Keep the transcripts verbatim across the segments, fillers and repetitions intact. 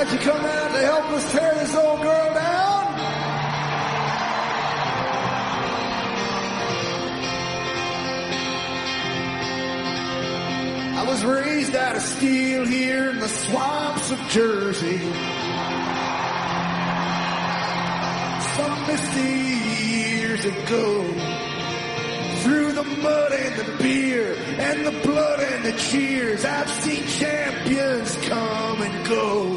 like to come out to help us tear this old girl down? I was raised out of steel here in the swamps of Jersey. Some misty years ago, through the mud and the beer and the blood and the cheers, I've seen champions come and go.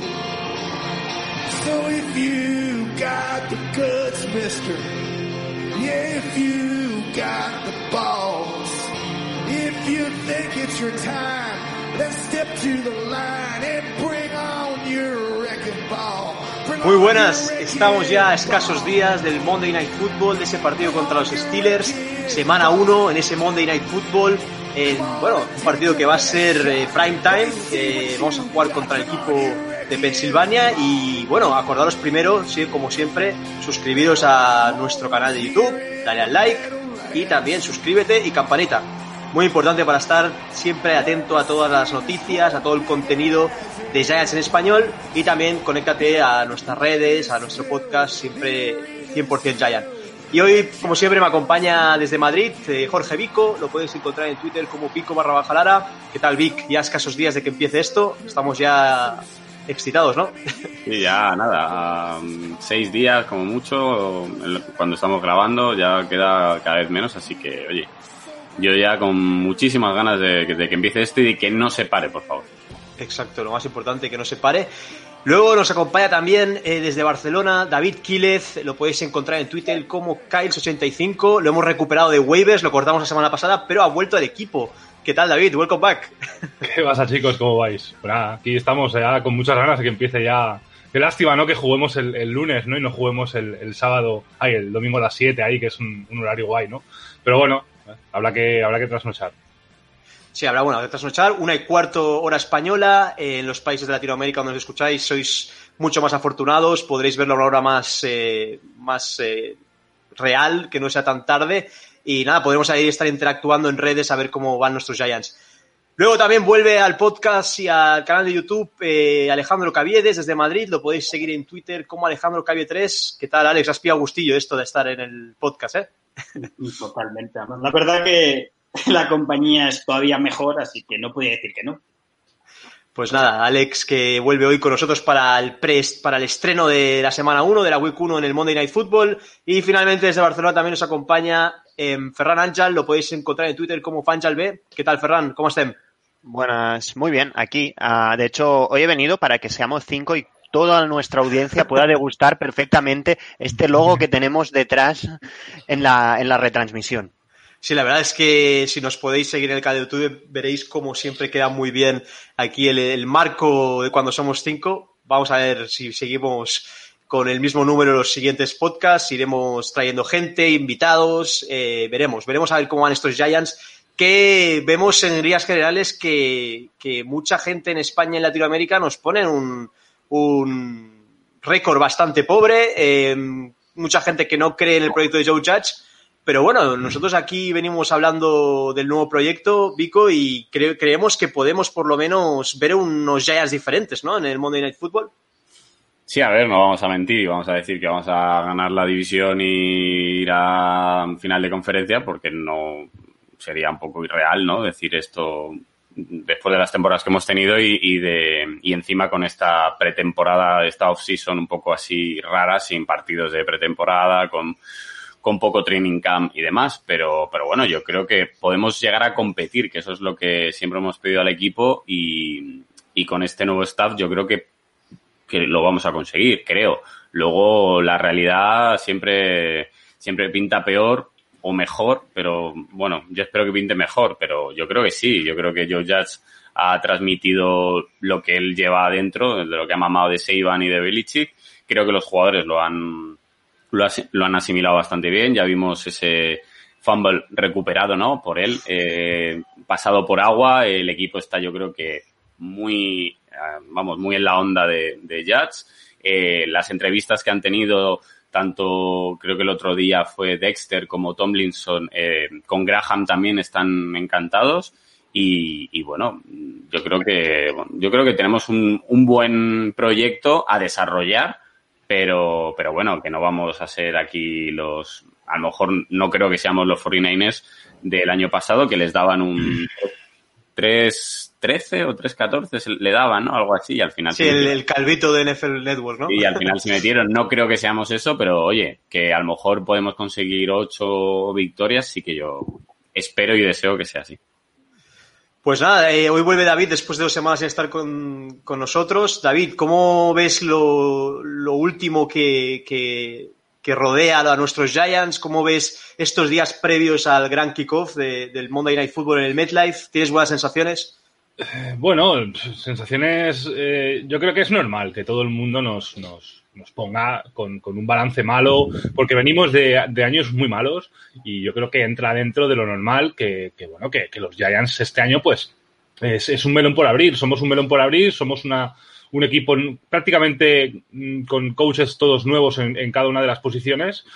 So if you got the guts, mister, yeah, if you got the balls, if you think it's your time, then step to the line and bring on your wrecking ball. Muy buenas, estamos ya a escasos días del Monday Night Football, de ese partido contra los Steelers, semana uno en ese Monday Night Football, eh, bueno, un partido que va a ser eh, prime time, eh, vamos a jugar contra el equipo de Pensilvania y bueno, acordaros primero, sí, como siempre, suscribiros a nuestro canal de YouTube, dale al like y también suscríbete y campanita. Muy importante para estar siempre atento a todas las noticias, a todo el contenido de Giants en español y también conéctate a nuestras redes, a nuestro podcast, siempre cien por ciento Giant. Y hoy, como siempre, me acompaña desde Madrid eh, Jorge Vico, lo podéis encontrar en Twitter como Vico barra baja Lara. ¿Qué tal, Vic? Ya escasos días de que empiece esto, estamos ya excitados, ¿no? Sí, ya nada, um, seis días como mucho, cuando estamos grabando ya queda cada vez menos, así que, oye, yo ya con muchísimas ganas de, de que empiece esto y de que no se pare, por favor. Exacto, lo más importante, que no se pare. Luego nos acompaña también eh, desde Barcelona David Quílez, lo podéis encontrar en Twitter como Kyles ochenta y cinco, lo hemos recuperado de waivers, lo cortamos la semana pasada, pero ha vuelto al equipo. ¿Qué tal, David? Welcome back. ¿Qué pasa, chicos? ¿Cómo vais? Pues nada, aquí estamos ya con muchas ganas de que empiece ya. Qué lástima, ¿no? Que juguemos el, el lunes, ¿no? Y no juguemos el, el sábado, ay, el domingo a las siete ahí, que es un, un horario guay, ¿no? Pero bueno, habrá que, habrá que trasnochar. Sí, habrá, bueno, de trasnochar, una y cuarto hora española, eh, en los países de Latinoamérica donde os escucháis sois mucho más afortunados, podréis verlo a una hora más, eh, más eh, real, que no sea tan tarde, y nada, podremos ahí estar interactuando en redes a ver cómo van nuestros Giants. Luego también vuelve al podcast y al canal de YouTube eh, Alejandro Caviedes desde Madrid, lo podéis seguir en Twitter como Alejandro Cavie tres. ¿Qué tal, Alex? Has pillado gustillo esto de estar en el podcast, ¿eh? Totalmente. La verdad que la compañía es todavía mejor, así que no podía decir que no. Pues nada, Alex, que vuelve hoy con nosotros para el pre, para el estreno de la semana uno, de la Week uno en el Monday Night Football. Y finalmente desde Barcelona también nos acompaña eh, Ferran Ángel, lo podéis encontrar en Twitter como FanjalB. ¿Qué tal, Ferran? ¿Cómo estén? Buenas, muy bien, aquí. Uh, de hecho, hoy he venido para que seamos cinco y toda nuestra audiencia pueda degustar perfectamente este logo que tenemos detrás en la, en la retransmisión. Sí, la verdad es que si nos podéis seguir en el canal de YouTube veréis como siempre queda muy bien aquí el, el marco de cuando somos cinco. Vamos a ver si seguimos con el mismo número en los siguientes podcasts, iremos trayendo gente, invitados, eh, veremos, veremos a ver cómo van estos Giants, que vemos en líneas generales que, que mucha gente en España y en Latinoamérica nos ponen un, un récord bastante pobre, eh, mucha gente que no cree en el proyecto de Joe Judge. Pero bueno, nosotros aquí venimos hablando del nuevo proyecto, Vico, y cre- creemos que podemos por lo menos ver unos Giants diferentes, ¿no? En el Monday Night Football. Sí, a ver, no vamos a mentir y vamos a decir que vamos a ganar la división y ir a final de conferencia, porque no sería un poco irreal, ¿no? Decir esto después de las temporadas que hemos tenido y, y de y encima con esta pretemporada, esta off-season un poco así rara, sin partidos de pretemporada, con con poco training camp y demás, pero pero bueno, yo creo que podemos llegar a competir, que eso es lo que siempre hemos pedido al equipo y, y con este nuevo staff yo creo que, que lo vamos a conseguir, creo. Luego la realidad siempre, siempre pinta peor o mejor, pero bueno, yo espero que pinte mejor, pero yo creo que sí, yo creo que Joe Judge ha transmitido lo que él lleva adentro, de lo que ha mamado de Saban y de Belichick. Creo que los jugadores lo han Lo, has, lo han asimilado bastante bien, ya vimos ese fumble recuperado, ¿no? Por él, eh, pasado por agua, el equipo está yo creo que muy, eh, vamos, muy en la onda de, de Judge. Eh, las entrevistas que han tenido, tanto creo que el otro día fue Dexter como Tomlinson, eh, con Graham también están encantados Y, y bueno, yo creo que yo creo que tenemos un, un buen proyecto a desarrollar, pero pero bueno, que no vamos a ser aquí los... A lo mejor no creo que seamos los cuarenta y nueve ers del año pasado, que les daban un tres trece o tres catorce, le daban, ¿no? Algo así, y al final... Sí, el, el calvito de N F L Network, ¿no? Y al final se metieron. No creo que seamos eso, pero oye, que a lo mejor podemos conseguir ocho victorias, sí que yo espero y deseo que sea así. Pues nada, eh, hoy vuelve David después de dos semanas sin estar con, con nosotros. David, ¿cómo ves lo, lo último que, que, que rodea a nuestros Giants? ¿Cómo ves estos días previos al gran kickoff de, del Monday Night Football en el MetLife? ¿Tienes buenas sensaciones? Eh, bueno, sensaciones... Eh, yo creo que es normal que todo el mundo nos, nos, nos ponga con, con un balance malo, porque venimos de, de años muy malos y yo creo que entra dentro de lo normal que, que bueno, que, que los Giants este año pues es, es un melón por abrir. Somos un melón por abrir, somos una, un equipo prácticamente con coaches todos nuevos en, en cada una de las posiciones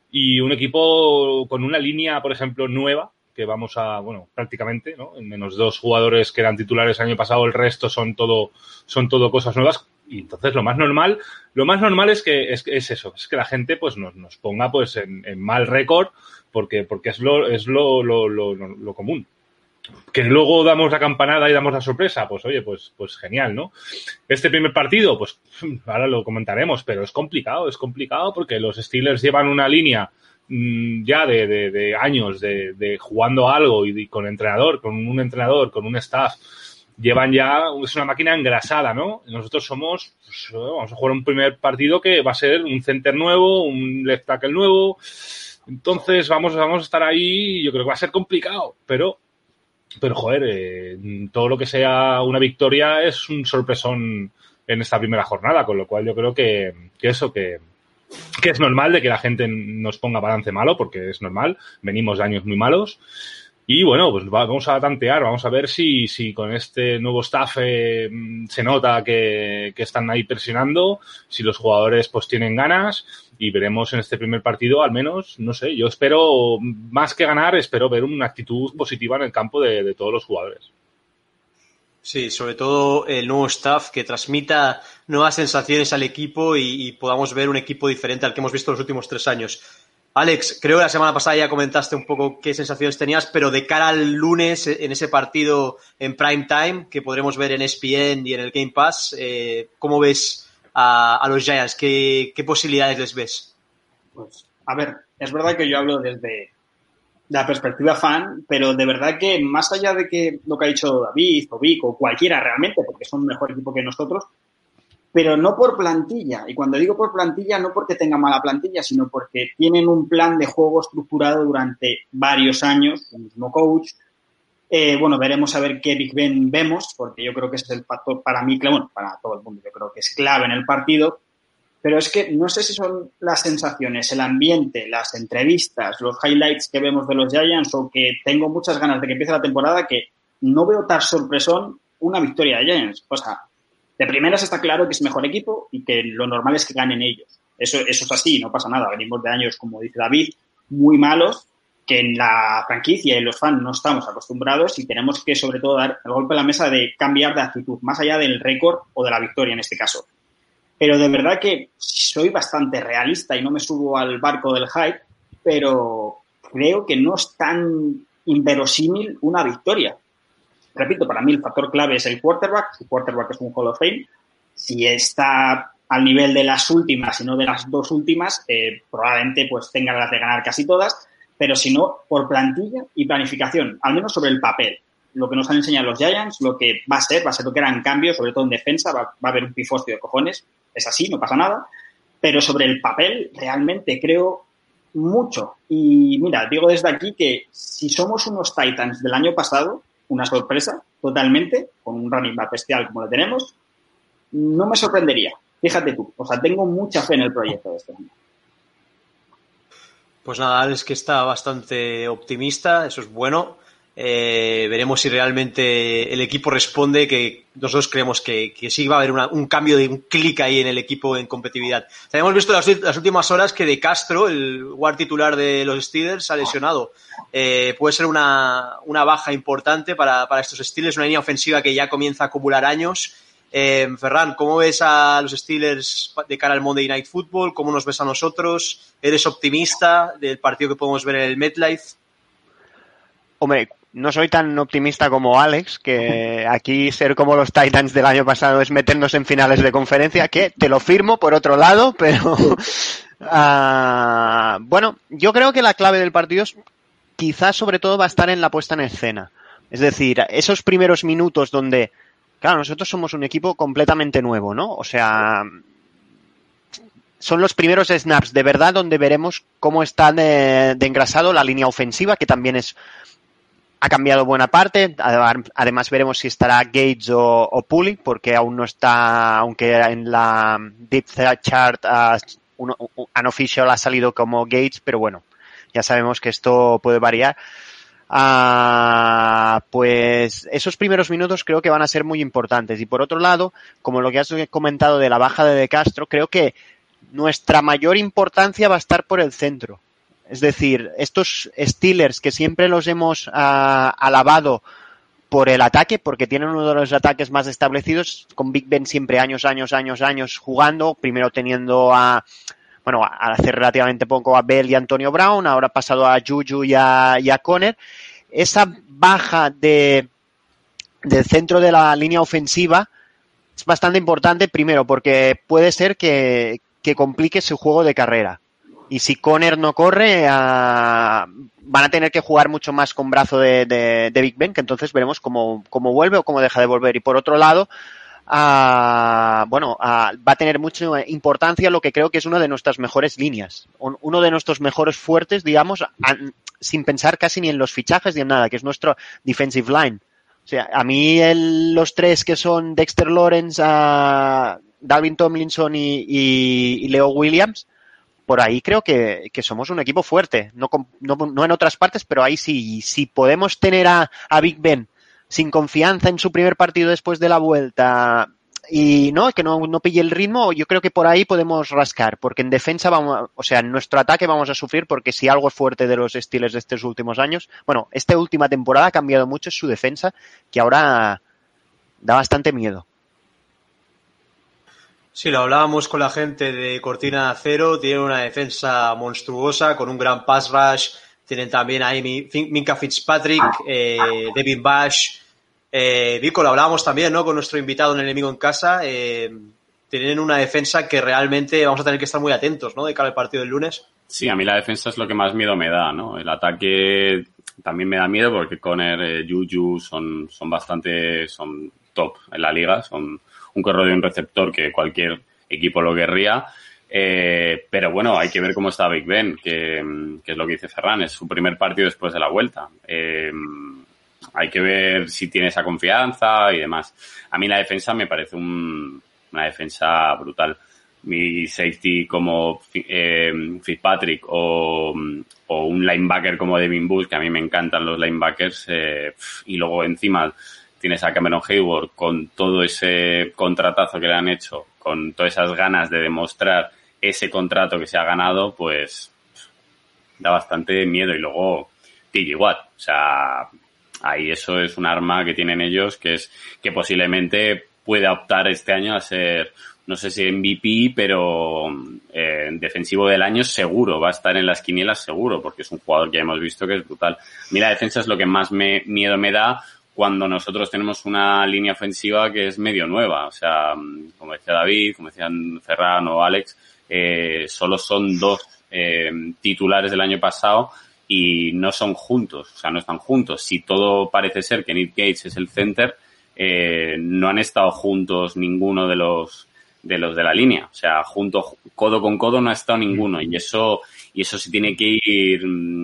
y un equipo con una línea, por ejemplo, nueva, que vamos a, bueno, prácticamente, ¿no? En menos dos jugadores que eran titulares el año pasado, el resto son todo, son todo cosas nuevas. Y entonces lo más normal, lo más normal es que es, es eso, es que la gente pues nos, nos ponga pues en, en mal récord, porque, porque es lo, es lo, lo, lo, lo común. Que luego damos la campanada y damos la sorpresa, pues oye, pues, pues genial, ¿no? Este primer partido, pues ahora lo comentaremos, pero es complicado, es complicado porque los Steelers llevan una línea ya de, de, de años de, de jugando algo y de, con entrenador, con un entrenador, con un staff, llevan ya, es una máquina engrasada, ¿no? Nosotros somos, pues, vamos a jugar un primer partido que va a ser un center nuevo, un left tackle nuevo, entonces vamos, vamos a estar ahí y yo creo que va a ser complicado, pero, pero joder, eh, todo lo que sea una victoria es un sorpresón en esta primera jornada, con lo cual yo creo que, que eso, que que es normal de que la gente nos ponga balance malo, porque es normal, venimos de años muy malos. Y bueno, pues vamos a tantear, vamos a ver si, si con este nuevo staff eh, se nota que, que están ahí presionando, si los jugadores pues tienen ganas y veremos en este primer partido al menos, no sé, yo espero, más que ganar, espero ver una actitud positiva en el campo de, de todos los jugadores. Sí, sobre todo el nuevo staff que transmita nuevas sensaciones al equipo y, y podamos ver un equipo diferente al que hemos visto los últimos tres años. Alex, creo que la semana pasada ya comentaste un poco qué sensaciones tenías, pero de cara al lunes, en ese partido en prime time, que podremos ver en E S P N y en el Game Pass, eh, ¿cómo ves a, a los Giants? ¿Qué, qué posibilidades les ves? Pues, a ver, es verdad que yo hablo desde la perspectiva fan, pero de verdad que más allá de que lo que ha dicho David o Vic o cualquiera realmente, porque son un mejor equipo que nosotros, pero no por plantilla. Y cuando digo por plantilla, no porque tengan mala plantilla, sino porque tienen un plan de juego estructurado durante varios años, el mismo coach. Eh, bueno, veremos a ver qué Big Ben vemos, porque yo creo que ese es el factor para mí, bueno, para todo el mundo, yo creo que es clave en el partido. Pero es que no sé si son las sensaciones, el ambiente, las entrevistas, los highlights que vemos de los Giants o que tengo muchas ganas de que empiece la temporada que no veo tan sorpresón una victoria de Giants. O sea, de primeras está claro que es mejor equipo y que lo normal es que ganen ellos. Eso, eso es así, no pasa nada. Venimos de años, como dice David, muy malos, que en la franquicia y los fans no estamos acostumbrados y tenemos que, sobre todo, dar el golpe a la mesa de cambiar de actitud, más allá del récord o de la victoria en este caso. Pero de verdad que soy bastante realista y no me subo al barco del hype, pero creo que no es tan inverosímil una victoria. Repito, para mí el factor clave es el quarterback. Si el quarterback es un Hall of Fame, si está al nivel de las últimas y no de las dos últimas, eh, probablemente pues tenga las de ganar casi todas, pero si no, por plantilla y planificación, al menos sobre el papel. Lo que nos han enseñado los Giants, lo que va a ser, va a ser lo que eran cambios, sobre todo en defensa, va, va a haber un pifostio de cojones, es así, no pasa nada, pero sobre el papel realmente creo mucho. Y mira, digo desde aquí que si somos unos Titans del año pasado, una sorpresa totalmente, con un running back bestial como lo tenemos, no me sorprendería, fíjate tú, o sea, tengo mucha fe en el proyecto de este año. Pues nada, es que está bastante optimista, eso es bueno. Eh, veremos si realmente el equipo responde, que nosotros creemos que, que sí va a haber una, un cambio de un clic ahí en el equipo en competitividad. O sea, hemos visto las, las últimas horas que De Castro, el guard titular de los Steelers, ha lesionado. Eh, puede ser una, una baja importante para, para estos Steelers, una línea ofensiva que ya comienza a acumular años. Eh, Ferran, ¿cómo ves a los Steelers de cara al Monday Night Football? ¿Cómo nos ves a nosotros? ¿Eres optimista del partido que podemos ver en el MetLife? Hombre, no soy tan optimista como Alex, que aquí ser como los Titans del año pasado es meternos en finales de conferencia, que te lo firmo por otro lado, pero uh, bueno, yo creo que la clave del partido es, quizás sobre todo va a estar en la puesta en escena. Es decir, esos primeros minutos donde, claro, nosotros somos un equipo completamente nuevo, ¿no? O sea, son los primeros snaps de verdad donde veremos cómo está de, de engrasado la línea ofensiva, que también es ha cambiado buena parte. Además veremos si estará Gates o, o Pulley, porque aún no está, aunque en la depth chart uh, un, un unofficial ha salido como Gates, pero bueno, ya sabemos que esto puede variar. Uh, pues esos primeros minutos creo que van a ser muy importantes. Y por otro lado, como lo que has comentado de la baja de De Castro, creo que nuestra mayor importancia va a estar por el centro. Es decir, estos Steelers que siempre los hemos uh, alabado por el ataque, porque tienen uno de los ataques más establecidos, con Big Ben siempre años, años, años, años jugando, primero teniendo a, bueno, a hacer relativamente poco a Bell y Antonio Brown, ahora ha pasado a Juju y a, y a Conner. Esa baja de, del centro de la línea ofensiva es bastante importante, primero, porque puede ser que, que complique su juego de carrera. Y si Conner no corre, uh, van a tener que jugar mucho más con brazo de, de, de Big Ben, que entonces veremos cómo, cómo vuelve o cómo deja de volver. Y por otro lado, uh, bueno, uh, va a tener mucha importancia lo que creo que es una de nuestras mejores líneas. Un, uno de nuestros mejores fuertes, digamos, an, sin pensar casi ni en los fichajes ni en nada, que es nuestro defensive line. O sea, a mí el, los tres que son Dexter Lawrence, uh, Dalvin Tomlinson y, y, y Leo Williams, por ahí creo que, que somos un equipo fuerte, no, no, no en otras partes, pero ahí sí, si podemos tener a, a Big Ben sin confianza en su primer partido después de la vuelta y no que no, no pille el ritmo, yo creo que por ahí podemos rascar, porque en defensa vamos, a, o sea, en nuestro ataque vamos a sufrir, porque si algo es fuerte de los Steelers de estos últimos años, bueno, esta última temporada ha cambiado mucho su defensa, que ahora da bastante miedo. Sí, lo hablábamos con la gente de Cortina de Acero, tienen una defensa monstruosa con un gran pass rush, tienen también ahí Minkah Fitzpatrick, eh, Devin Bush, eh, Vico, lo hablábamos también, ¿no?, con nuestro invitado en El Enemigo en Casa, eh, tienen una defensa que realmente vamos a tener que estar muy atentos, ¿no?, de cara al partido del lunes. Sí, a mí la defensa es lo que más miedo me da, ¿no? El ataque también me da miedo porque Conner, eh, Juju son, son bastante, son top en la liga, son un corredor y un receptor que cualquier equipo lo querría, eh, pero bueno, hay que ver cómo está Big Ben, que, que es lo que dice Ferran, es su primer partido después de la vuelta. Eh, hay que ver si tiene esa confianza y demás. A mí la defensa me parece un, una defensa brutal. Mi safety como eh, Fitzpatrick o, o un linebacker como Devin Bush, que a mí me encantan los linebackers, eh, y luego encima tienes a Cameron Hayward con todo ese contratazo que le han hecho, con todas esas ganas de demostrar ese contrato que se ha ganado, pues da bastante miedo. Y luego T J Watt, o sea, ahí eso es un arma que tienen ellos, que es que posiblemente pueda optar este año a ser, no sé si M V P, pero eh, defensivo del año seguro, va a estar en las quinielas seguro, porque es un jugador que ya hemos visto que es brutal. A mí la defensa es lo que más me, miedo me da, cuando nosotros tenemos una línea ofensiva que es medio nueva. O sea, como decía David, como decían Ferran o Alex, eh, solo son dos eh, titulares del año pasado y no son juntos, o sea, no están juntos. Si todo parece ser que Nick Gates es el center, eh, no han estado juntos ninguno de los de los de la línea. O sea, junto, codo con codo no ha estado ninguno, y eso, y eso sí tiene que ir...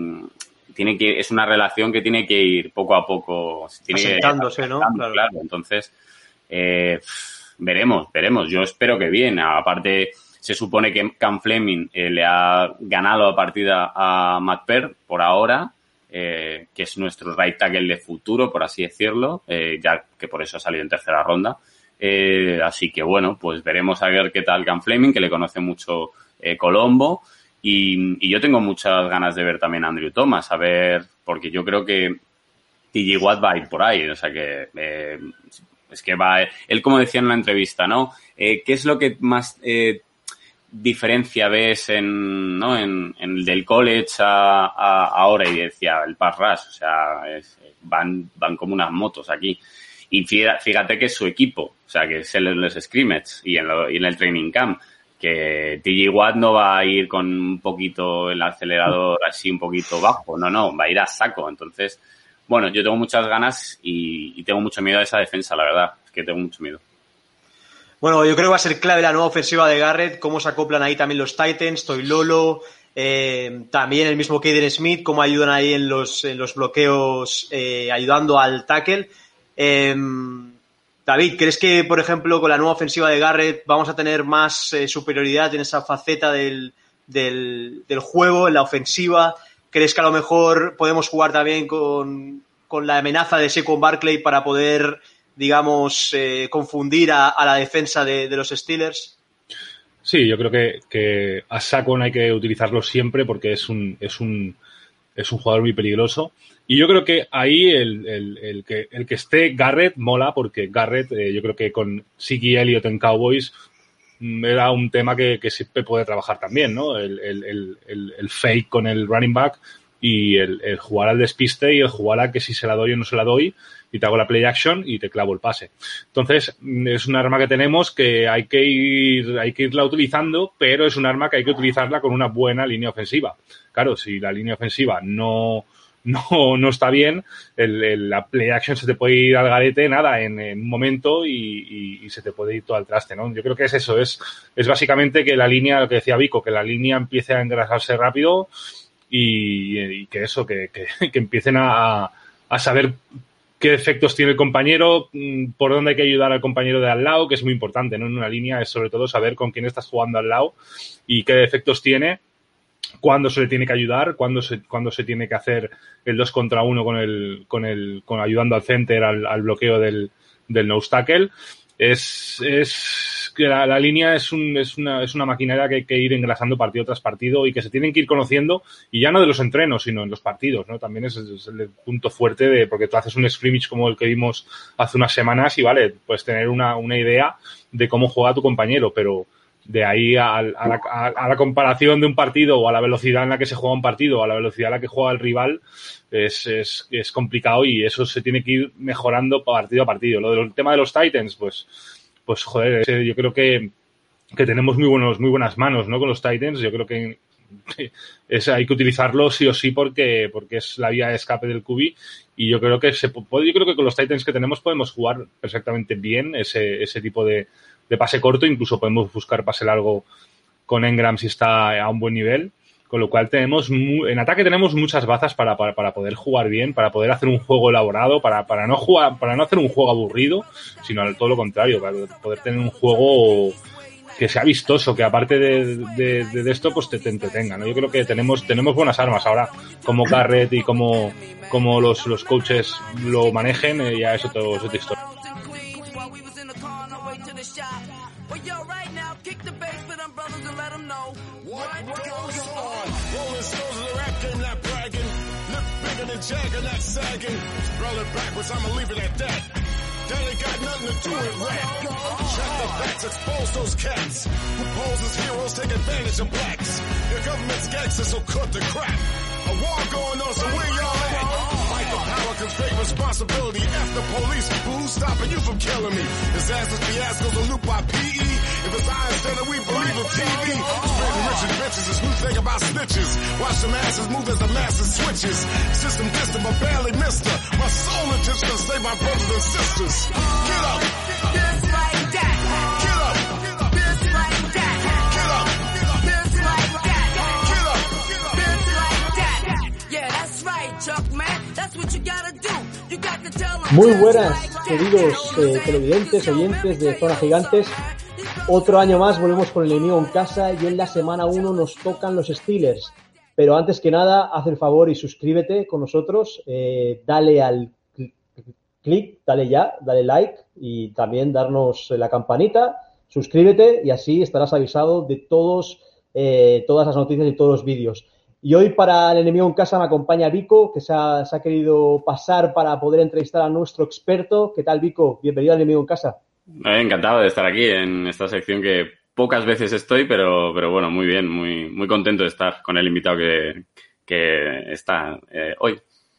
tiene que es una relación que tiene que ir poco a poco, tiene asentándose, ¿no? Claro. claro. Entonces, eh, veremos, veremos. Yo espero que bien. Aparte, se supone que Cam Fleming eh, le ha ganado la partida a Matt Peart por ahora. eh, que es nuestro right tackle de futuro, por así decirlo, eh, ya que por eso ha salido en tercera ronda. Eh, así que bueno, pues veremos a ver qué tal Cam Fleming, que le conoce mucho eh, Colombo. Y, y yo tengo muchas ganas de ver también a Andrew Thomas, a ver, porque yo creo que T J Watt va a ir por ahí, o sea que eh, es que va, él como decía en la entrevista, ¿no? Eh, ¿Qué es lo que más eh, diferencia ves en, ¿no? en, en el del college a, a ahora? Y decía, el pass rush, o sea, es, van, van como unas motos aquí. Y fíjate que es su equipo, o sea, que es en los scrimmage y en, lo, y en el training camp, que T J Watt no va a ir con un poquito el acelerador así un poquito bajo, no, no, va a ir a saco. Entonces, bueno, yo tengo muchas ganas y, y tengo mucho miedo a esa defensa, la verdad, es que tengo mucho miedo. Bueno, yo creo que va a ser clave la nueva ofensiva de Garrett, cómo se acoplan ahí también los Titans, Toilolo, eh, también el mismo Kaden Smith, cómo ayudan ahí en los, en los bloqueos, eh, ayudando al tackle. Eh, David, ¿crees que, por ejemplo, con la nueva ofensiva de Garrett vamos a tener más eh, superioridad en esa faceta del, del, del juego, en la ofensiva? ¿Crees que a lo mejor podemos jugar también con, con la amenaza de Saquon Barkley para poder, digamos, eh, confundir a, a la defensa de, de los Steelers? Sí, yo creo que, que a Saquon hay que utilizarlo siempre porque es un, es un, es un jugador muy peligroso. Y yo creo que ahí el, el, el, que, el que esté Garrett mola porque Garrett, eh, yo creo que con Zeke Elliott en Cowboys mm, era un tema que, que siempre puede trabajar también, ¿no? El, el, el, el, el fake con el running back y el, el jugar al despiste y el jugar a que si se la doy o no se la doy y te hago la play action y te clavo el pase. Entonces, es un arma que tenemos que hay que ir, hay que irla utilizando, pero es un arma que hay que utilizarla con una buena línea ofensiva. Claro, si la línea ofensiva no... no no está bien, el, el, la play action se te puede ir al garete, nada, en, en un momento y, y, y se te puede ir todo al traste, ¿no? Yo creo que es eso, es, es básicamente que la línea, lo que decía Vico, que la línea empiece a engrasarse rápido y, y que eso, que, que, que empiecen a, a saber qué efectos tiene el compañero, por dónde hay que ayudar al compañero de al lado, que es muy importante, ¿no? En una línea es sobre todo saber con quién estás jugando al lado y qué efectos tiene, cuándo se le tiene que ayudar, cuándo se, cuándo se tiene que hacer el dos contra uno con el, con el, con ayudando al center al, al bloqueo del, del nose tackle. Es, es que la, la línea es un, es una, es una maquinaria que hay que ir engrasando partido tras partido y que se tienen que ir conociendo, y ya no de los entrenos, sino en los partidos, ¿no? También es, es el punto fuerte de, porque tú haces un scrimmage como el que vimos hace unas semanas y vale, puedes tener una, una idea de cómo juega tu compañero, pero de ahí a, a, la, a, a la comparación de un partido o a la velocidad en la que se juega un partido o a la velocidad en la que juega el rival es, es, es complicado y eso se tiene que ir mejorando partido a partido. Lo del tema de los Titans, pues, pues joder, yo creo que, que tenemos muy buenos, muy buenas manos, ¿no? Con los Titans, yo creo que es, hay que utilizarlo sí o sí porque, porque es la vía de escape del Q B y yo creo que se puede, yo creo que con los Titans que tenemos podemos jugar perfectamente bien ese, ese tipo de de pase corto, incluso podemos buscar pase largo con Engram si está a un buen nivel, con lo cual tenemos muy, en ataque tenemos muchas bazas para, para, para poder jugar bien, para poder hacer un juego elaborado, para, para no jugar, para no hacer un juego aburrido, sino todo lo contrario, para poder tener un juego que sea vistoso, que aparte de, de, de esto pues te, te entretenga, ¿no? Yo creo que tenemos, tenemos buenas armas ahora, como Garrett y como, como los, los coaches lo manejen, eh, ya eso todo es otra historia. Well, yo, right now, kick the bass for them brothers and let them know what, what goes on. Rolling stones of the rap game, not bragging. Look bigger than Jagger, not sagging. Roll it backwards, I'ma leave it at that. That ain't got nothing to do with rap. Check the facts, expose those cats who pose as heroes, take advantage of blacks. Your government's gangsters, so cut the crap. A war going on, so where y'all at? Fight the power, cause great responsibility. F the police, but who's stopping you from killing me? Disasters, fiascos, a loop by P E. If it's science, then we believe in T V. Spreading rich and bitches, it's new thing about snitches. Watch them asses move as the masses switches. System distant, but barely missed her. My soul intention to save my brothers and sisters. Get up! Just like that. Get up! Just like that. Get up! Just like that. Get up! Just like that. Yeah, that's right, Chuck, man. That's what you gotta do. You got to tell them. Muy buenas, queridos eh, televidentes, oyentes de Zona Gigantes. Otro año más volvemos con el enemigo en casa y en la semana uno nos tocan los Steelers. Pero antes que nada, haz el favor y suscríbete con nosotros, eh, dale al clic, dale ya, dale like y también darnos la campanita, suscríbete y así estarás avisado de todos, eh, todas las noticias y todos los vídeos. Y hoy para el enemigo en casa me acompaña Vico, que se ha, se ha querido pasar para poder entrevistar a nuestro experto. ¿Qué tal, Vico? Bienvenido al enemigo en casa. Eh, encantado de estar aquí en esta sección que pocas veces estoy, pero, pero bueno, muy bien, muy, muy contento de estar con el invitado que, que está eh, hoy.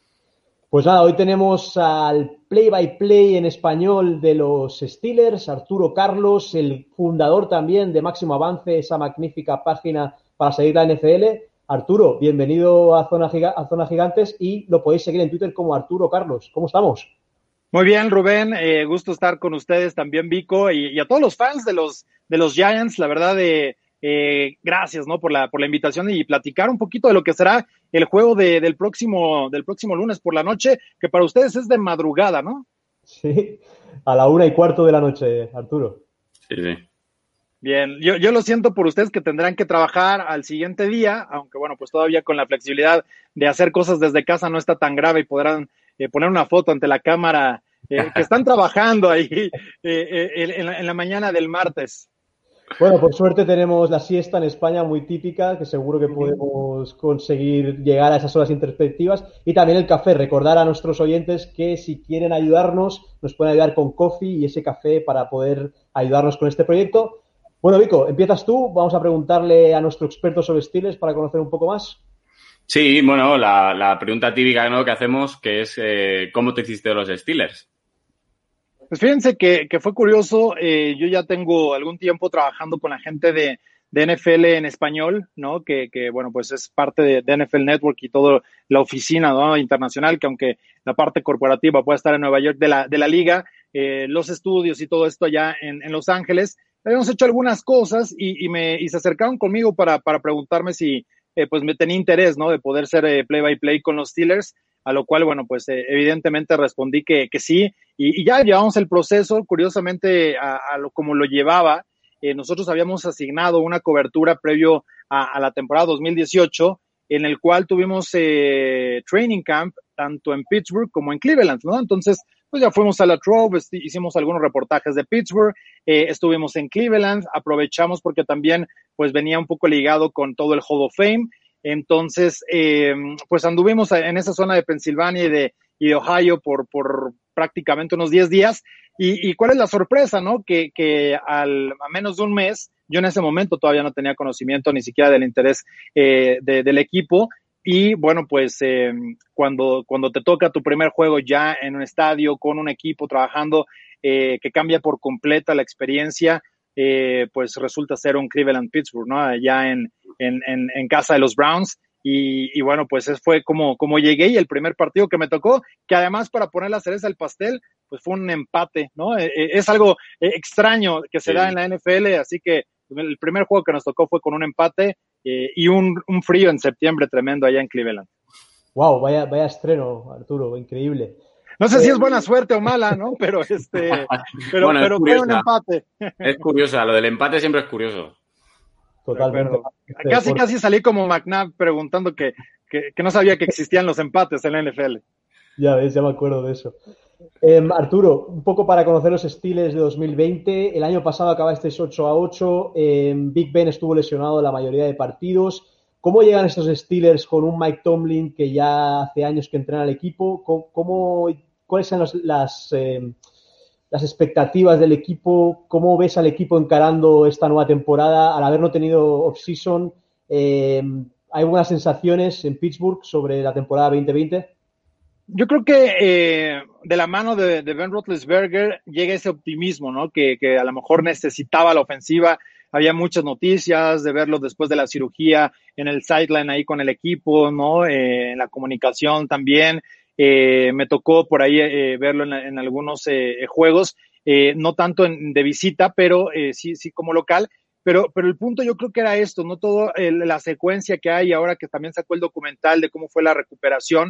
Pues nada, hoy tenemos al play-by-play en español de los Steelers, Arturo Carlos, el fundador también de Máximo Avance, esa magnífica página para seguir la N F L. Arturo, bienvenido a Zona, Giga- a Zona Gigantes y lo podéis seguir en Twitter como Arturo Carlos. ¿Cómo estamos? Muy bien, Rubén, eh, gusto estar con ustedes también, Vico, y, y a todos los fans de los de los Giants, la verdad, eh, eh, gracias, ¿no? por la por la invitación y platicar un poquito de lo que será el juego de, del próximo del próximo lunes por la noche, que para ustedes es de madrugada, ¿no? Sí, a la una y cuarto de la noche, Arturo. Sí, sí. Bien, yo, yo lo siento por ustedes que tendrán que trabajar al siguiente día, aunque bueno, pues todavía con la flexibilidad de hacer cosas desde casa no está tan grave y podrán eh, poner una foto ante la cámara eh, que están trabajando ahí eh, eh, en, la, en la mañana del martes. Bueno, por suerte tenemos la siesta en España muy típica, que seguro que podemos conseguir llegar a esas horas introspectivas. Y también el café. Recordar a nuestros oyentes que si quieren ayudarnos, nos pueden ayudar con Coffee y ese café para poder ayudarnos con este proyecto. Bueno, Vico, empiezas tú. Vamos a preguntarle a nuestro experto sobre Steelers para conocer un poco más. Sí, bueno, la, la pregunta típica, ¿no?, que hacemos, que es eh, ¿cómo te hiciste de los Steelers? Pues fíjense que, que fue curioso, eh, yo ya tengo algún tiempo trabajando con la gente de, de N F L en español, ¿no? Que, que bueno, pues es parte de, de N F L Network y toda la oficina, ¿no?, internacional, que aunque la parte corporativa puede estar en Nueva York de la, de la liga, eh, los estudios y todo esto allá en, en Los Ángeles, habíamos hecho algunas cosas y, y, me, y se acercaron conmigo para, para preguntarme si eh, pues me tenía interés, ¿no?, de poder ser eh, play-by-play con los Steelers. A lo cual, bueno, pues eh, evidentemente respondí que, que sí, y, y ya llevamos el proceso, curiosamente, a, a lo como lo llevaba. Eh, nosotros habíamos asignado una cobertura previo a, a la temporada dos mil dieciocho, en el cual tuvimos eh, training camp tanto en Pittsburgh como en Cleveland, ¿no? Entonces, pues ya fuimos a la Trove, hicimos algunos reportajes de Pittsburgh, eh, estuvimos en Cleveland, aprovechamos porque también pues venía un poco ligado con todo el Hall of Fame. Entonces, eh, pues anduvimos en esa zona de Pensilvania y de, y de Ohio por, por prácticamente unos diez días. Y, y cuál es la sorpresa, ¿no? Que, que al, a menos de un mes, yo en ese momento todavía no tenía conocimiento ni siquiera del interés eh, de, del equipo. Y bueno, pues eh, cuando, cuando te toca tu primer juego ya en un estadio con un equipo trabajando eh, que cambia por completa la experiencia, Eh, pues resulta ser un Cleveland-Pittsburgh, ¿no? Allá en, en, en, en casa de los Browns. Y, y bueno, pues eso fue como, como llegué y el primer partido que me tocó, que además para poner la cereza al pastel, pues fue un empate, ¿no? Eh, es algo eh, extraño que se sí. da en la N F L, así que el primer juego que nos tocó fue con un empate eh, y un, un frío en septiembre tremendo allá en Cleveland. Wow, vaya, vaya estreno, Arturo, increíble. No sé si es buena suerte o mala, ¿no? Pero este, pero, bueno, pero fue un empate. Es curiosa, lo del empate siempre es curioso. Totalmente. Casi, casi salí como McNabb preguntando que, que, que no sabía que existían los empates en la N F L. Ya ves, ya me acuerdo de eso. Eh, Arturo, un poco para conocer los Steelers de dos mil veinte. El año pasado acabasteis ocho a ocho. Eh, Big Ben estuvo lesionado la mayoría de partidos. ¿Cómo llegan estos Steelers con un Mike Tomlin que ya hace años que entrena al equipo? ¿Cómo, cómo, ¿Cuáles son los, las, eh, las expectativas del equipo? ¿Cómo ves al equipo encarando esta nueva temporada al haber no tenido off-season? Eh, ¿Hay buenas sensaciones en Pittsburgh sobre la temporada veinte veinte? Yo creo que eh, de la mano de, de Ben Roethlisberger llega ese optimismo, ¿no? Que, que a lo mejor necesitaba la ofensiva. Había muchas noticias de verlo después de la cirugía en el sideline ahí con el equipo, ¿no? Eh, en la comunicación también. Eh, me tocó por ahí eh, verlo en, en algunos eh, juegos, eh, no tanto en, de visita, pero eh, sí, sí como local. Pero, pero el punto yo creo que era esto, ¿no? Todo el, la secuencia que hay ahora que también sacó el documental de cómo fue la recuperación.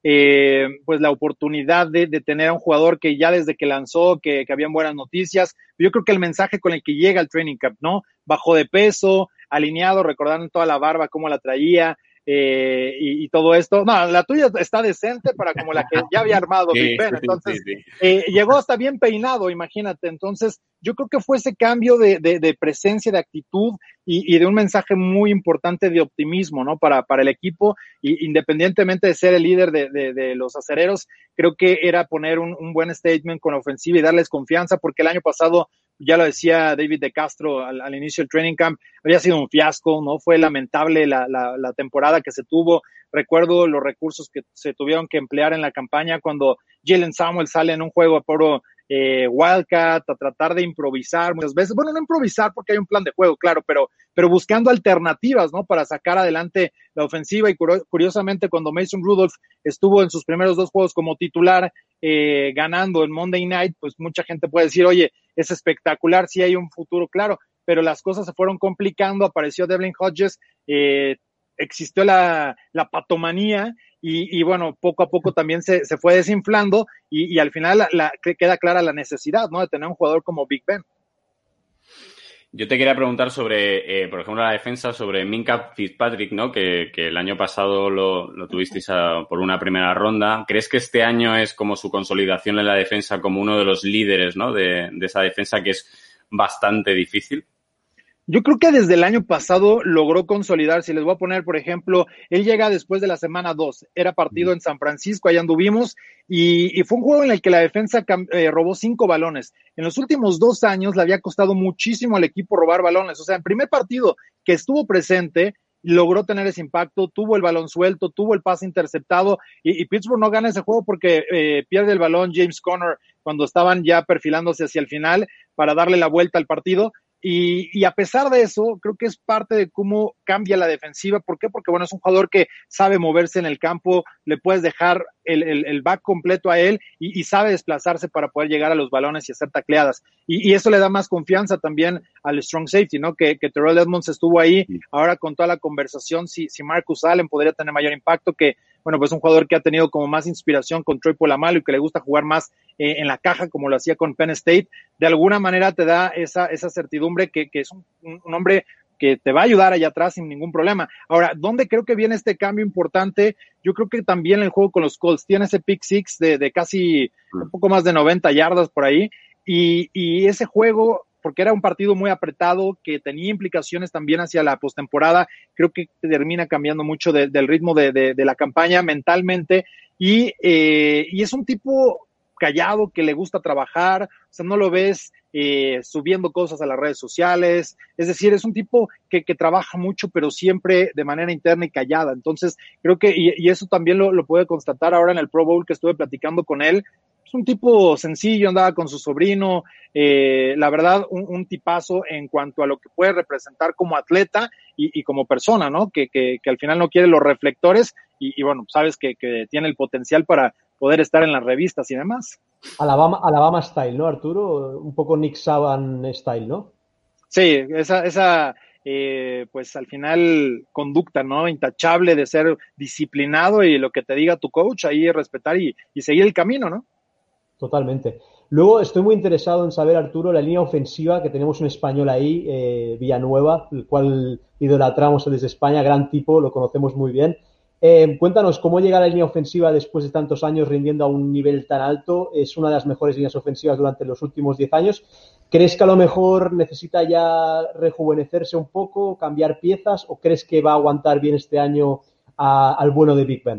Eh, pues la oportunidad de, de tener a un jugador que ya desde que lanzó, que, que habían buenas noticias. Yo creo que el mensaje con el que llega al training camp, ¿no? Bajó de peso, alineado, recordando toda la barba, cómo la traía, eh, y, y todo esto. No, la tuya está decente para como la que ya había armado Sí, Big Ben. sí, Entonces, sí, sí. eh, llegó hasta bien peinado, imagínate. Entonces, yo creo que fue ese cambio de, de, de presencia, de actitud y, y de un mensaje muy importante de optimismo, ¿no? Para, para el equipo, y independientemente de ser el líder de, de, de los acereros, creo que era poner un, un buen statement con la ofensiva y darles confianza, porque el año pasado, ya lo decía David de Castro al, al inicio del training camp, había sido un fiasco, ¿no? Fue lamentable la, la, la temporada que se tuvo. Recuerdo los recursos que se tuvieron que emplear en la campaña cuando Jalen Samuel sale en un juego a puro eh, Wildcat, a tratar de improvisar muchas veces. Bueno, no improvisar porque hay un plan de juego, claro, pero, pero buscando alternativas, ¿no? Para sacar adelante la ofensiva. Y curiosamente, cuando Mason Rudolph estuvo en sus primeros dos juegos como titular, eh, ganando en Monday Night, pues mucha gente puede decir, oye, es espectacular, sí hay un futuro, claro, pero las cosas se fueron complicando, apareció Devlin Hodges, eh, existió la, la patomanía, y, y bueno, poco a poco también se, se fue desinflando, y, y al final la, la, queda clara la necesidad, ¿no? De tener un jugador como Big Ben. Yo te quería preguntar sobre, eh, por ejemplo, la defensa, sobre Minkah Fitzpatrick, ¿no? Que, que el año pasado lo, lo tuvisteis a, por una primera ronda. ¿Crees que este año es como su consolidación en la defensa como uno de los líderes, ¿no? De, de esa defensa que es bastante difícil. Yo creo que desde el año pasado logró consolidarse. Les voy a poner, por ejemplo, él llega después de la semana dos. Era partido en San Francisco, ahí anduvimos, y, y fue un juego en el que la defensa eh, robó cinco balones. En los últimos dos años le había costado muchísimo al equipo robar balones. O sea, en primer partido que estuvo presente, logró tener ese impacto, tuvo el balón suelto, tuvo el pase interceptado, y, y Pittsburgh no gana ese juego porque eh, pierde el balón James Conner cuando estaban ya perfilándose hacia el final para darle la vuelta al partido. Y, y a pesar de eso, creo que es parte de cómo cambia la defensiva. ¿Por qué? Porque, bueno, es un jugador que sabe moverse en el campo, le puedes dejar el, el, el back completo a él, y, y sabe desplazarse para poder llegar a los balones y hacer tacleadas. Y, y eso le da más confianza también al strong safety, ¿no? Que, que Terrell Edmonds estuvo ahí. Ahora con toda la conversación, si, si Marcus Allen podría tener mayor impacto, que, bueno, pues un jugador que ha tenido como más inspiración con Troy Polamalu y que le gusta jugar más eh, en la caja, como lo hacía con Penn State, de alguna manera te da esa, esa certidumbre que, que es un, un hombre que te va a ayudar allá atrás sin ningún problema. Ahora, ¿dónde creo que viene este cambio importante? Yo creo que también el juego con los Colts tiene ese pick six de, de casi un poco más de noventa yardas por ahí, y, y ese juego, porque era un partido muy apretado, que tenía implicaciones también hacia la postemporada, creo que termina cambiando mucho de, del ritmo de, de, de la campaña mentalmente, y, eh, y es un tipo callado que le gusta trabajar, o sea, no lo ves eh, subiendo cosas a las redes sociales, es decir, es un tipo que, que trabaja mucho, pero siempre de manera interna y callada. Entonces, creo que, y, y eso también lo, lo puede constatar ahora en el Pro Bowl que estuve platicando con él. Es un tipo sencillo, andaba con su sobrino, eh, la verdad, un, un tipazo en cuanto a lo que puede representar como atleta y, y como persona, ¿no? Que, que, que al final no quiere los reflectores, y, y bueno, sabes que, que tiene el potencial para poder estar en las revistas y demás. Alabama, Alabama style, ¿no, Arturo? Un poco Nick Saban style, ¿no? Sí, esa, esa eh, pues al final conducta, ¿no? Intachable de ser disciplinado, y lo que te diga tu coach, ahí respetar y, y seguir el camino, ¿no? Totalmente. Luego estoy muy interesado en saber, Arturo, la línea ofensiva, que tenemos un español ahí, eh, Villanueva, el cual idolatramos desde España, gran tipo, lo conocemos muy bien. Eh, cuéntanos, ¿cómo llega la línea ofensiva después de tantos años rindiendo a un nivel tan alto? Es una de las mejores líneas ofensivas durante los últimos diez años. ¿Crees que a lo mejor necesita ya rejuvenecerse un poco, cambiar piezas, o crees que va a aguantar bien este año a, al bueno de Big Ben?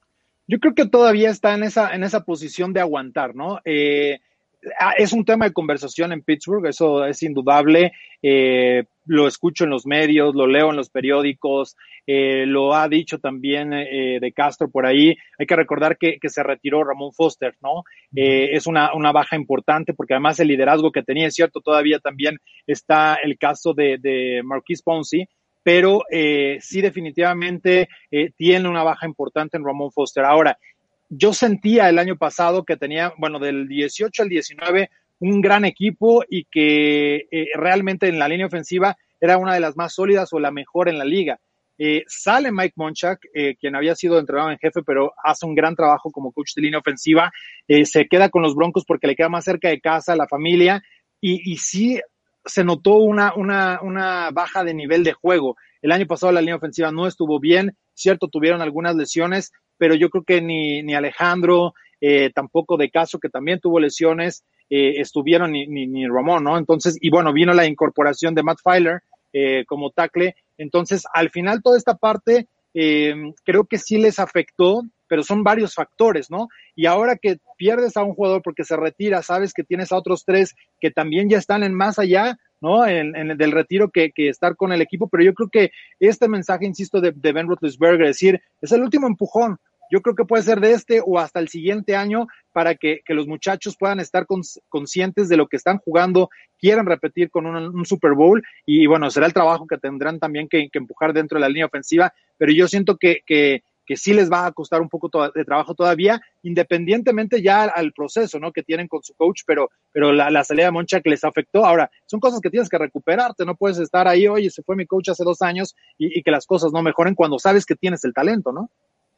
Yo creo que todavía está en esa, en esa posición de aguantar, ¿no? Eh, es un tema de conversación en Pittsburgh, eso es indudable. Eh, lo escucho en los medios, lo leo en los periódicos, eh, lo ha dicho también eh, de Castro por ahí. Hay que recordar que, que se retiró Ramón Foster, ¿no? Eh, es una, una baja importante, porque además el liderazgo que tenía, es cierto, todavía también está el caso de, de Marquise Pouncey, pero eh, sí definitivamente eh, tiene una baja importante en Ramón Foster. Ahora, yo sentía el año pasado que tenía, bueno, del dieciocho al diecinueve, un gran equipo, y que eh, realmente en la línea ofensiva era una de las más sólidas o la mejor en la liga. Eh, sale Mike Munchak, eh, quien había sido entrenador en jefe, pero hace un gran trabajo como coach de línea ofensiva. Eh, se queda con los Broncos porque le queda más cerca de casa, la familia, y, y sí se notó una, una, una baja de nivel de juego. El año pasado la línea ofensiva no estuvo bien, cierto, tuvieron algunas lesiones, pero yo creo que ni, ni Alejandro, eh, tampoco De Caso, que también tuvo lesiones, eh, estuvieron ni, ni, ni Ramón, ¿no? Entonces, y bueno, vino la incorporación de Matt Filer eh, como tackle. Entonces, al final, toda esta parte eh, creo que sí les afectó, pero son varios factores, ¿no? Y ahora que pierdes a un jugador porque se retira, sabes que tienes a otros tres que también ya están en más allá, ¿no? En, en el del retiro que, que estar con el equipo, pero yo creo que este mensaje, insisto, de, de Ben Roethlisberger, decir, es el último empujón. Yo creo que puede ser de este o hasta el siguiente año para que, que los muchachos puedan estar cons, conscientes de lo que están jugando, quieran repetir con un, un Super Bowl y, bueno, será el trabajo que tendrán también que, que empujar dentro de la línea ofensiva, pero yo siento que, que, que sí les va a costar un poco to- de trabajo todavía, independientemente ya al, al proceso, ¿no? Que tienen con su coach, pero, pero la, la salida de Monchak les afectó. Ahora, son cosas que tienes que recuperarte, no puedes estar ahí, oye, se fue mi coach hace dos años y, y que las cosas no mejoren cuando sabes que tienes el talento, ¿no?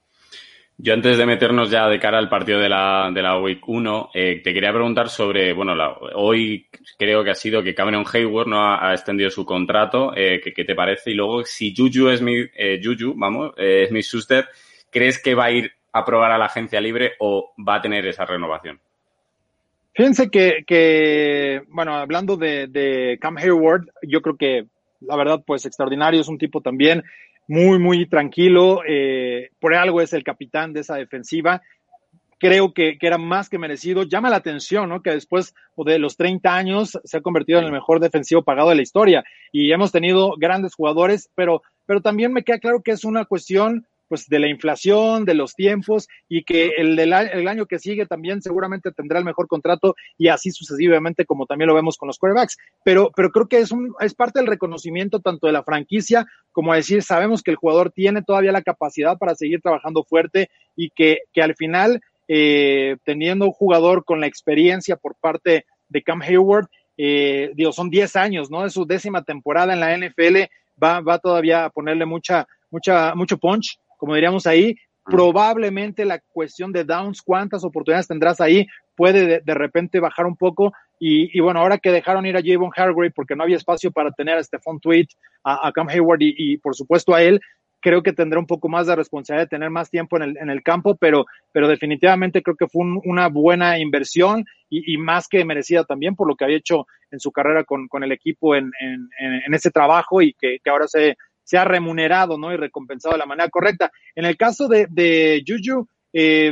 Yo antes de meternos ya de cara al partido de la, de la Week uno, eh, te quería preguntar sobre, bueno, la, hoy creo que ha sido que Cameron Hayward no ha, ha extendido su contrato, eh, ¿qué, qué te parece? Y luego, si Juju Smith, eh, Juju, vamos, eh, Smith-Schuster, ¿crees que va a ir a probar a la agencia libre o va a tener esa renovación? Fíjense que, que bueno, hablando de, de Cam Hayward, yo creo que la verdad, pues extraordinario, es un tipo también muy, muy tranquilo, eh, por algo es el capitán de esa defensiva. Creo que, que era más que merecido. Llama la atención, ¿no? Que después de los treinta años se ha convertido en el mejor defensivo pagado de la historia y hemos tenido grandes jugadores, pero, pero también me queda claro que es una cuestión pues de la inflación, de los tiempos y que el, del, el año que sigue también seguramente tendrá el mejor contrato y así sucesivamente como también lo vemos con los quarterbacks. Pero, pero creo que es, un, es parte del reconocimiento tanto de la franquicia como decir, sabemos que el jugador tiene todavía la capacidad para seguir trabajando fuerte y que, que al final Eh, teniendo un jugador con la experiencia por parte de Cam Hayward, eh, digo, son diez años, ¿no? Es su décima temporada en la N F L, va, va todavía a ponerle mucha, mucha, mucho punch, como diríamos ahí. Probablemente la cuestión de downs, cuántas oportunidades tendrás ahí, puede de, de repente bajar un poco. Y, y bueno, ahora que dejaron ir a Javon Hargrave porque no había espacio para tener a Stephon Tweet, a, a Cam Hayward y, y por supuesto a él, creo que tendrá un poco más de responsabilidad de tener más tiempo en el, en el campo, pero, pero definitivamente creo que fue un, una buena inversión y, y más que merecida también por lo que había hecho en su carrera con, con el equipo en, en, en ese trabajo y que, que ahora se, se ha remunerado, ¿no? Y recompensado de la manera correcta. En el caso de, de Juju, eh,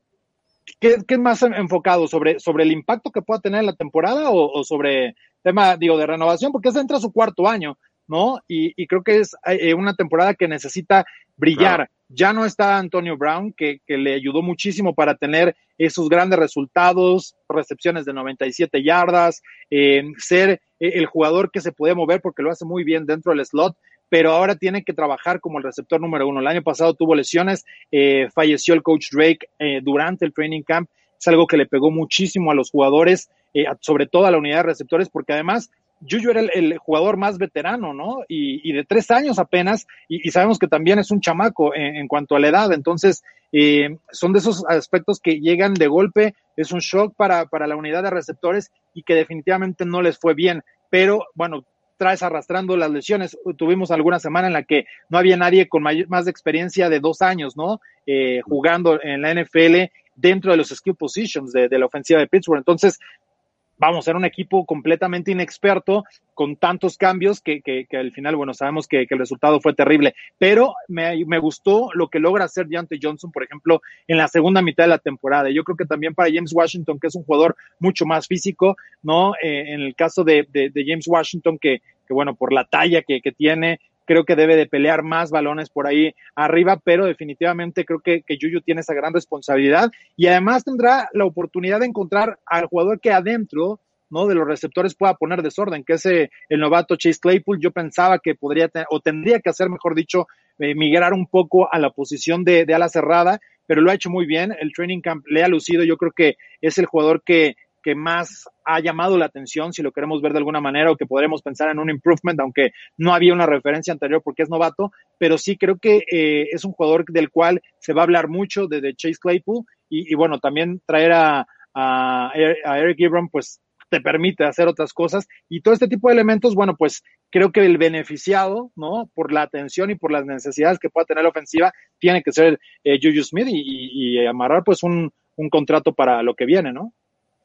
¿qué, ¿qué es más enfocado? ¿Sobre, sobre el impacto que pueda tener en la temporada o, o sobre tema, digo, de renovación? Porque ese entra a su cuarto año, ¿no? Y, y creo que es eh, una temporada que necesita brillar. Claro. Ya no está Antonio Brown, que, que le ayudó muchísimo para tener esos grandes resultados, recepciones de noventa y siete yardas, eh, ser el jugador que se puede mover porque lo hace muy bien dentro del slot, pero ahora tiene que trabajar como el receptor número uno. El año pasado tuvo lesiones, eh, falleció el coach Drake eh, durante el training camp, es algo que le pegó muchísimo a los jugadores, eh, sobre todo a la unidad de receptores, porque además Juju era el, el jugador más veterano, ¿no? Y, y de tres años apenas, y, y sabemos que también es un chamaco en, en cuanto a la edad, entonces eh, son de esos aspectos que llegan de golpe, es un shock para, para la unidad de receptores y que definitivamente no les fue bien, pero bueno, traes arrastrando las lesiones, tuvimos alguna semana en la que no había nadie con may- más de experiencia de dos años, ¿no? Eh, jugando en la N F L dentro de los skill positions de, de la ofensiva de Pittsburgh, entonces vamos, era un equipo completamente inexperto con tantos cambios que, que, que al final, bueno, sabemos que, que el resultado fue terrible, pero me, me gustó lo que logra hacer Deontay Johnson, por ejemplo, en la segunda mitad de la temporada. Yo creo que también para James Washington, que es un jugador mucho más físico, ¿no? Eh, en el caso de, de, de James Washington, que, que bueno, por la talla que, que tiene, creo que debe de pelear más balones por ahí arriba, pero definitivamente creo que, que Juju tiene esa gran responsabilidad y además tendrá la oportunidad de encontrar al jugador que adentro, ¿no? De los receptores pueda poner desorden, que es eh, el novato Chase Claypool. Yo pensaba que podría te- o tendría que hacer, mejor dicho, eh, migrar un poco a la posición de, de ala cerrada, pero lo ha hecho muy bien. El training camp le ha lucido. Yo creo que es el jugador que que más ha llamado la atención, si lo queremos ver de alguna manera, o que podremos pensar en un improvement, aunque no había una referencia anterior porque es novato, pero sí creo que eh, es un jugador del cual se va a hablar mucho de, de Chase Claypool, y, y bueno, también traer a, a, a Eric Ebron, pues te permite hacer otras cosas, y todo este tipo de elementos, bueno, pues creo que el beneficiado, ¿no? Por la atención y por las necesidades que pueda tener la ofensiva, tiene que ser eh, Juju Smith y, y, y amarrar pues un, un contrato para lo que viene, ¿no?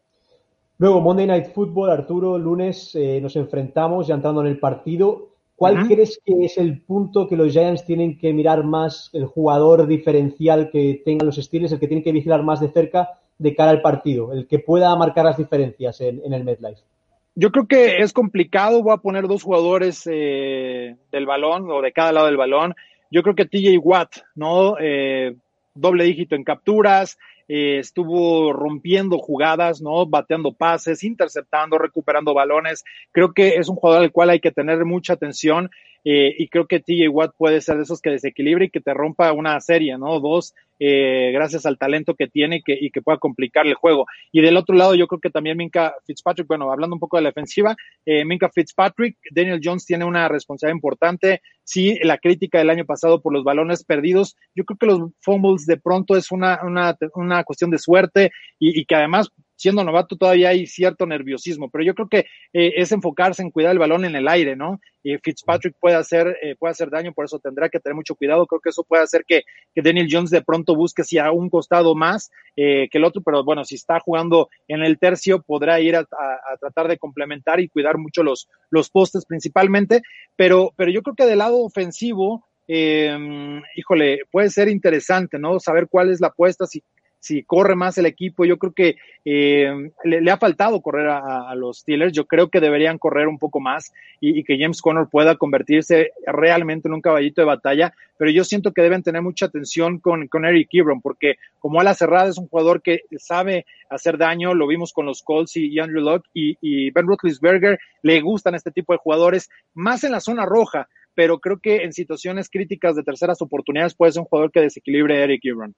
Luego, Monday Night Football, Arturo, lunes eh, nos enfrentamos ya entrando en el partido. ¿Cuál uh-huh. crees que es el punto que los Giants tienen que mirar más, el jugador diferencial que tengan los Steelers, el que tienen que vigilar más de cerca de cara al partido, el que pueda marcar las diferencias en, en el MetLife? Yo creo que es complicado. Voy a poner dos jugadores eh, del balón o de cada lado del balón. Yo creo que T J Watt, ¿no? Eh, doble dígito en capturas, eh, estuvo rompiendo jugadas, ¿no? Bateando pases, interceptando, recuperando balones. Creo que es un jugador al cual hay que tener mucha atención. Eh, y creo que T J Watt puede ser de esos que desequilibre y que te rompa una serie, ¿no? Dos, eh, gracias al talento que tiene y que, y que pueda complicar el juego. Y del otro lado, yo creo que también Minkah Fitzpatrick, bueno, hablando un poco de la defensiva, eh, Minkah Fitzpatrick, Daniel Jones tiene una responsabilidad importante. Sí, la crítica del año pasado por los balones perdidos, yo creo que los fumbles de pronto es una, una, una cuestión de suerte y, y que además, siendo novato todavía hay cierto nerviosismo, pero yo creo que eh, es enfocarse en cuidar el balón en el aire, ¿no? Y Fitzpatrick puede hacer, eh, puede hacer daño, por eso tendrá que tener mucho cuidado. Creo que eso puede hacer que, que Daniel Jones de pronto busque si a un costado más eh, que el otro, pero bueno, si está jugando en el tercio, podrá ir a, a, a tratar de complementar y cuidar mucho los, los postes principalmente, pero, pero yo creo que del lado ofensivo, eh, híjole, puede ser interesante, ¿no? Saber cuál es la apuesta, si si corre más el equipo. Yo creo que eh, le, le ha faltado correr a, a los Steelers. Yo creo que deberían correr un poco más y, y que James Conner pueda convertirse realmente en un caballito de batalla, pero yo siento que deben tener mucha atención con, con Eric Ebron, porque como ala cerrada es un jugador que sabe hacer daño. Lo vimos con los Colts y, y Andrew Luck y, y Ben Roethlisberger. Le gustan este tipo de jugadores, más en la zona roja, pero creo que en situaciones críticas de terceras oportunidades puede ser un jugador que desequilibre a Eric Ebron.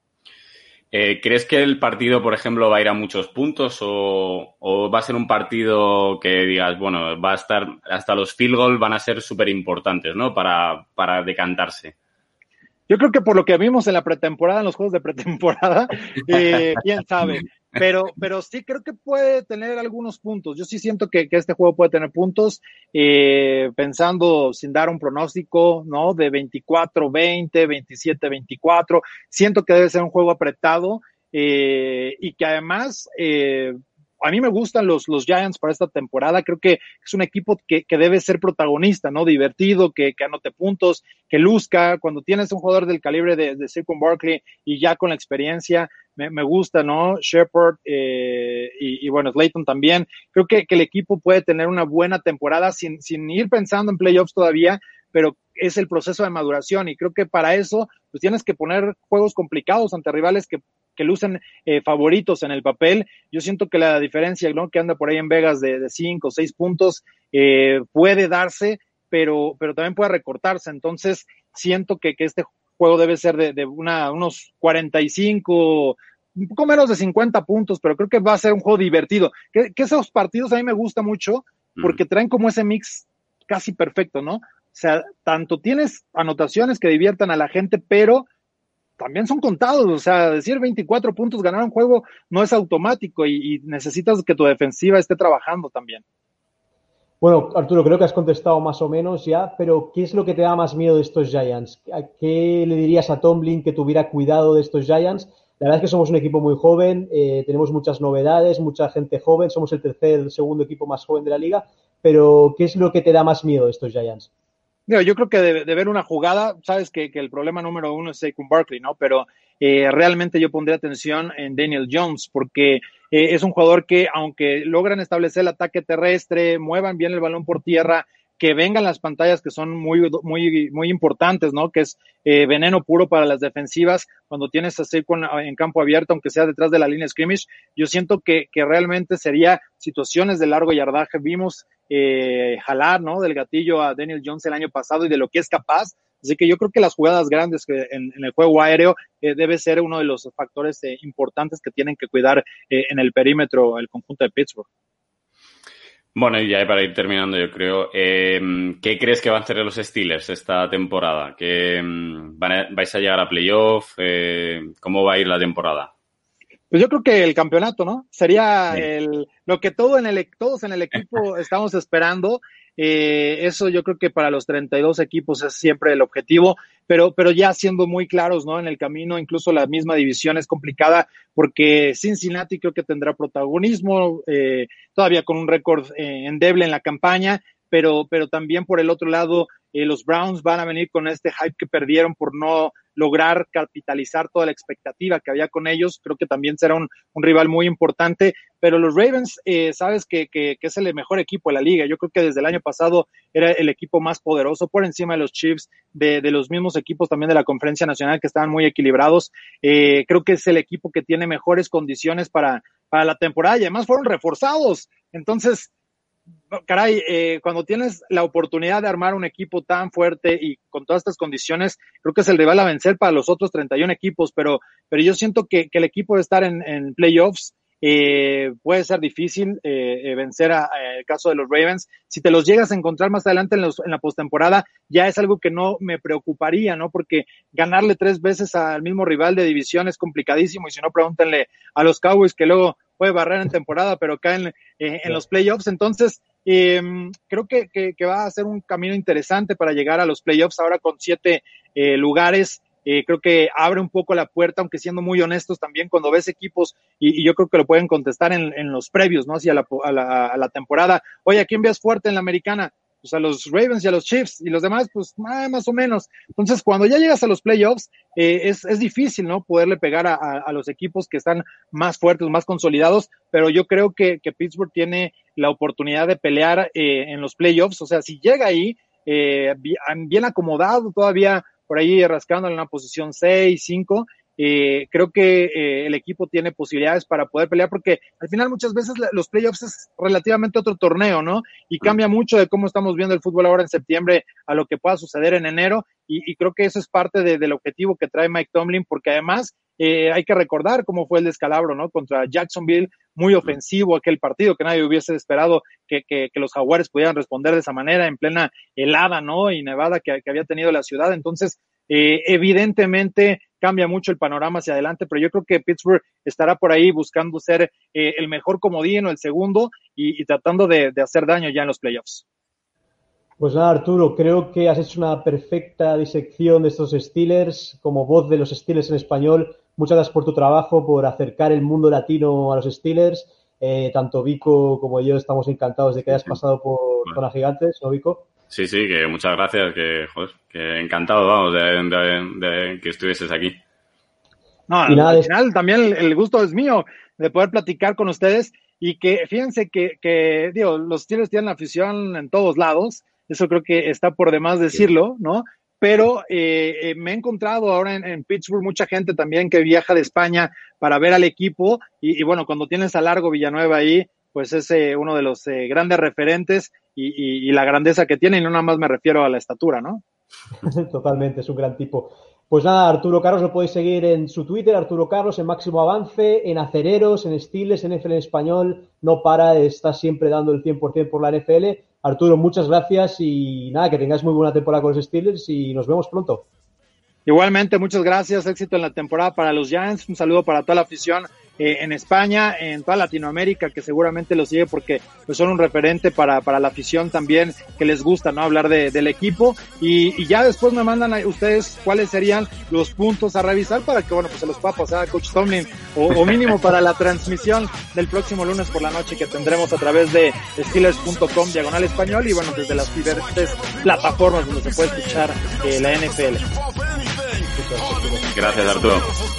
Eh, ¿Crees que el partido, por ejemplo, va a ir a muchos puntos o, o va a ser un partido que digas, bueno, va a estar hasta los field goal van a ser súper importantes, ¿no? Para, para decantarse. Yo creo que por lo que vimos en la pretemporada, en los juegos de pretemporada, eh, quién sabe. Pero, pero sí creo que puede tener algunos puntos. Yo sí siento que, que este juego puede tener puntos, eh, pensando sin dar un pronóstico, ¿no? De veinticuatro veinte, veintisiete veinticuatro. Siento que debe ser un juego apretado, eh, y que además, eh, a mí me gustan los, los Giants para esta temporada. Creo que es un equipo que, que debe ser protagonista, ¿no? Divertido, que, que anote puntos, que luzca. Cuando tienes un jugador del calibre de, de Saquon Barkley y ya con la experiencia, me, me gusta, ¿no? Shepard eh, y, y bueno, Slayton también. Creo que, que el equipo puede tener una buena temporada sin, sin ir pensando en playoffs todavía, pero es el proceso de maduración y creo que para eso pues tienes que poner juegos complicados ante rivales que que lucen eh, favoritos en el papel. Yo siento que la diferencia, ¿no? Que anda por ahí en Vegas de, de cinco o seis puntos eh, puede darse, pero, pero también puede recortarse. Entonces, siento que, que este juego debe ser de, de una, unos cuarenta y cinco, un poco menos de cincuenta puntos, pero creo que va a ser un juego divertido. Que, que esos partidos a mí me gusta mucho porque traen como ese mix casi perfecto, ¿no? O sea, tanto tienes anotaciones que diviertan a la gente, pero también son contados. O sea, decir veinticuatro puntos, ganar un juego no es automático y, y necesitas que tu defensiva esté trabajando también. Bueno, Arturo, creo que has contestado más o menos ya, pero ¿qué es lo que te da más miedo de estos Giants? ¿A qué le dirías a Tomlin que tuviera cuidado de estos Giants? La verdad es que somos un equipo muy joven, eh, tenemos muchas novedades, mucha gente joven, somos el tercer, el segundo equipo más joven de la liga, pero ¿qué es lo que te da más miedo de estos Giants? Yo, yo creo que de, de ver una jugada, sabes que, que el problema número uno es Saquon Barkley, ¿no? Pero eh, realmente yo pondría atención en Daniel Jones porque eh, es un jugador que, aunque logran establecer el ataque terrestre, muevan bien el balón por tierra, que vengan las pantallas que son muy, muy, muy importantes, ¿no? Que es eh, veneno puro para las defensivas cuando tienes a Saquon en campo abierto, aunque sea detrás de la línea de scrimmage. Yo siento que, que realmente sería situaciones de largo yardaje. Vimos eh, jalar, ¿no? Del gatillo a Daniel Jones el año pasado y de lo que es capaz. Así que yo creo que las jugadas grandes que en, en el juego aéreo eh, debe ser uno de los factores eh, importantes que tienen que cuidar eh, en el perímetro el conjunto de Pittsburgh. Bueno, y ya para ir terminando, yo creo, eh, ¿qué crees que van a hacer los Steelers esta temporada? ¿Que van a, vais a llegar a playoff? Eh, ¿Cómo va a ir la temporada? Pues yo creo que el campeonato, ¿no? Sería sí. el, lo que todo en el, todos en el equipo estamos esperando. Eh, eso yo creo que para los treinta y dos equipos es siempre el objetivo, pero, pero ya siendo muy claros, ¿no? En el camino, incluso la misma división es complicada porque Cincinnati creo que tendrá protagonismo, eh, todavía con un récord eh, endeble en la campaña, pero, pero también por el otro lado, eh, los Browns van a venir con este hype que perdieron por no lograr capitalizar toda la expectativa que había con ellos. Creo que también será un, un rival muy importante, pero los Ravens, eh, sabes que, que, que es el mejor equipo de la liga. Yo creo que desde el año pasado era el equipo más poderoso por encima de los Chiefs, de, de los mismos equipos también de la Conferencia Nacional que estaban muy equilibrados. Eh, creo que es el equipo que tiene mejores condiciones para, para la temporada y además fueron reforzados. Entonces, caray, eh, cuando tienes la oportunidad de armar un equipo tan fuerte y con todas estas condiciones, creo que es el rival a vencer para los otros treinta y uno equipos, pero, pero yo siento que, que el equipo de estar en, en playoffs eh, puede ser difícil eh, eh, vencer a, a el caso de los Ravens. Si te los llegas a encontrar más adelante en, los, en la postemporada, ya es algo que no me preocuparía, ¿no? Porque ganarle tres veces al mismo rival de división es complicadísimo, y si no, pregúntenle a los Cowboys, que luego puede barrer en temporada, pero caen eh, en los playoffs. Entonces, eh, creo que, que, que va a ser un camino interesante para llegar a los playoffs ahora con siete eh, lugares. Eh, creo que abre un poco la puerta, aunque siendo muy honestos también, cuando ves equipos, y, y yo creo que lo pueden contestar en, en los previos, ¿no? Hacia la, a la, a la temporada. Oye, ¿a quién ves fuerte en la americana? Pues a los Ravens y a los Chiefs, y los demás, pues más, más o menos. Entonces, cuando ya llegas a los playoffs, eh, es, es difícil, ¿no? Poderle pegar a, a, a los equipos que están más fuertes, más consolidados, pero yo creo que, que Pittsburgh tiene la oportunidad de pelear eh, en los playoffs. O sea, si llega ahí, eh, bien, bien acomodado, todavía por ahí rascando en una posición seis, cinco, eh, creo que eh, el equipo tiene posibilidades para poder pelear, porque al final muchas veces la, los playoffs es relativamente otro torneo, ¿no? Y cambia mucho de cómo estamos viendo el fútbol ahora en septiembre a lo que pueda suceder en enero, y, y creo que eso es parte de, del objetivo que trae Mike Tomlin, porque además eh, hay que recordar cómo fue el descalabro, ¿no? Contra Jacksonville, muy ofensivo aquel partido, que nadie hubiese esperado que, que, que los Jaguares pudieran responder de esa manera, en plena helada, ¿no? Y nevada que, que había tenido la ciudad. Entonces, eh, evidentemente cambia mucho el panorama hacia adelante, pero yo creo que Pittsburgh estará por ahí buscando ser eh, el mejor comodín o el segundo, y, y tratando de, de hacer daño ya en los playoffs. Pues nada, Arturo, creo que has hecho una perfecta disección de estos Steelers como voz de los Steelers en español. Muchas gracias por tu trabajo, por acercar el mundo latino a los Steelers. Eh, tanto Vico como yo estamos encantados de que hayas pasado por Zona Gigantes, ¿no, Vico? Sí, sí, que muchas gracias, que, joder, que encantado, vamos, de, de, de que estuvieses aquí. No, y nada, al final también el, el gusto es mío de poder platicar con ustedes, y que fíjense que, que digo, los Steelers tienen afición en todos lados, eso creo que está por demás decirlo, ¿no? Pero eh, eh, me he encontrado ahora en, en Pittsburgh mucha gente también que viaja de España para ver al equipo, y, y bueno, cuando tienes a Largo Villanueva ahí, pues es eh, uno de los eh, grandes referentes, y, y, y la grandeza que tiene, y no nada más me refiero a la estatura, ¿no? Totalmente, es un gran tipo. Pues nada, Arturo Carlos lo podéis seguir en su Twitter, Arturo Carlos, en Máximo Avance, en Acereros, en Steelers, en N F L en español, no para, está siempre dando el cien por ciento por la N F L. Arturo, muchas gracias, y nada, que tengáis muy buena temporada con los Steelers, y nos vemos pronto. Igualmente, muchas gracias, éxito en la temporada para los Giants, un saludo para toda la afición eh, en España, en toda Latinoamérica, que seguramente lo sigue porque pues son un referente para, para la afición también, que les gusta, ¿no? Hablar de, del equipo, y, y ya después me mandan a ustedes cuáles serían los puntos a revisar para que, bueno, pues se los pueda pasar a Coach Tomlin, o, o mínimo para la transmisión del próximo lunes por la noche, que tendremos a través de Steelers punto com diagonal español, y bueno, desde las diferentes plataformas donde se puede escuchar eh, la N F L. Gracias, Arturo.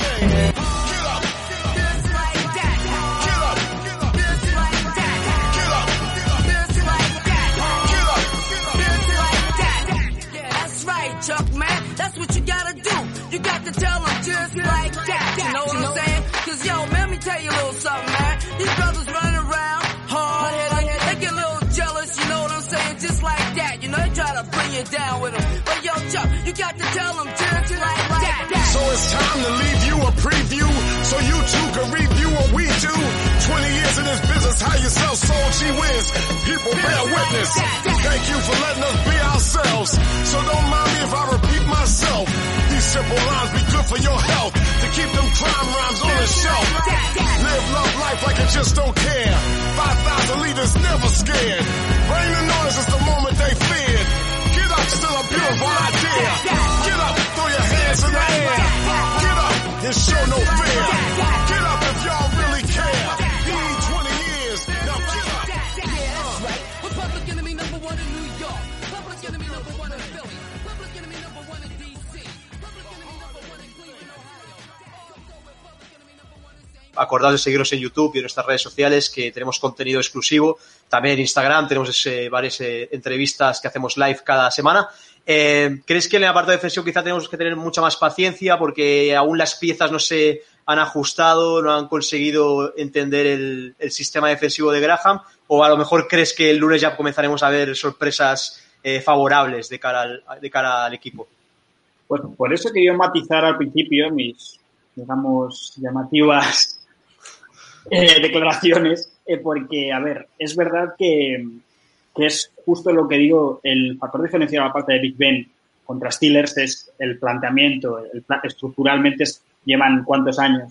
Chuck, man, that's what you gotta do. You got to tell them just like that. You know what I'm saying? Cause yo, man, let me tell you a little something, man. These brothers running around hard, they get a little jealous, you know what I'm saying? Just like that. You know, they try to bring you down with them. But yo, Chuck, you got to tell them just like that. So it's time to leave you a preview, so you too can review what we do. twenty years in this business, how you sell soul, she wins. People bear witness. Thank you for letting us be ourselves. So don't mind me if I repeat myself. These simple lines be good for your health. To keep them crime rhymes on the shelf. Live, love life like you just don't care. five thousand leaders never scared. Rain and noise is the moment they feared. Get up, still a beautiful idea. Get up, throw your hands in the air. Get up and show no fear. Get up if y'all really care. You need twenty years, now get up. Public enemy number one in New York. Public enemy number one in Philly. Public enemy number one in D C. Public enemy number one in Cleveland, Ohio. Acordaos de seguirnos en YouTube y en nuestras redes sociales, que tenemos contenido exclusivo. También en Instagram tenemos eh, varias eh, entrevistas que hacemos live cada semana. Eh, ¿Crees que en el apartado defensivo quizá tenemos que tener mucha más paciencia porque aún las piezas no se han ajustado, no han conseguido entender el, el sistema defensivo de Graham? ¿O a lo mejor crees que el lunes ya comenzaremos a ver sorpresas eh, favorables de cara al, de cara al equipo? Pues por eso quería matizar al principio mis, digamos, llamativas eh, declaraciones, eh, porque, a ver, es verdad que, que es justo lo que digo, el factor diferencial a la parte de Big Ben contra Steelers es el planteamiento, el plan, estructuralmente es, llevan cuántos años,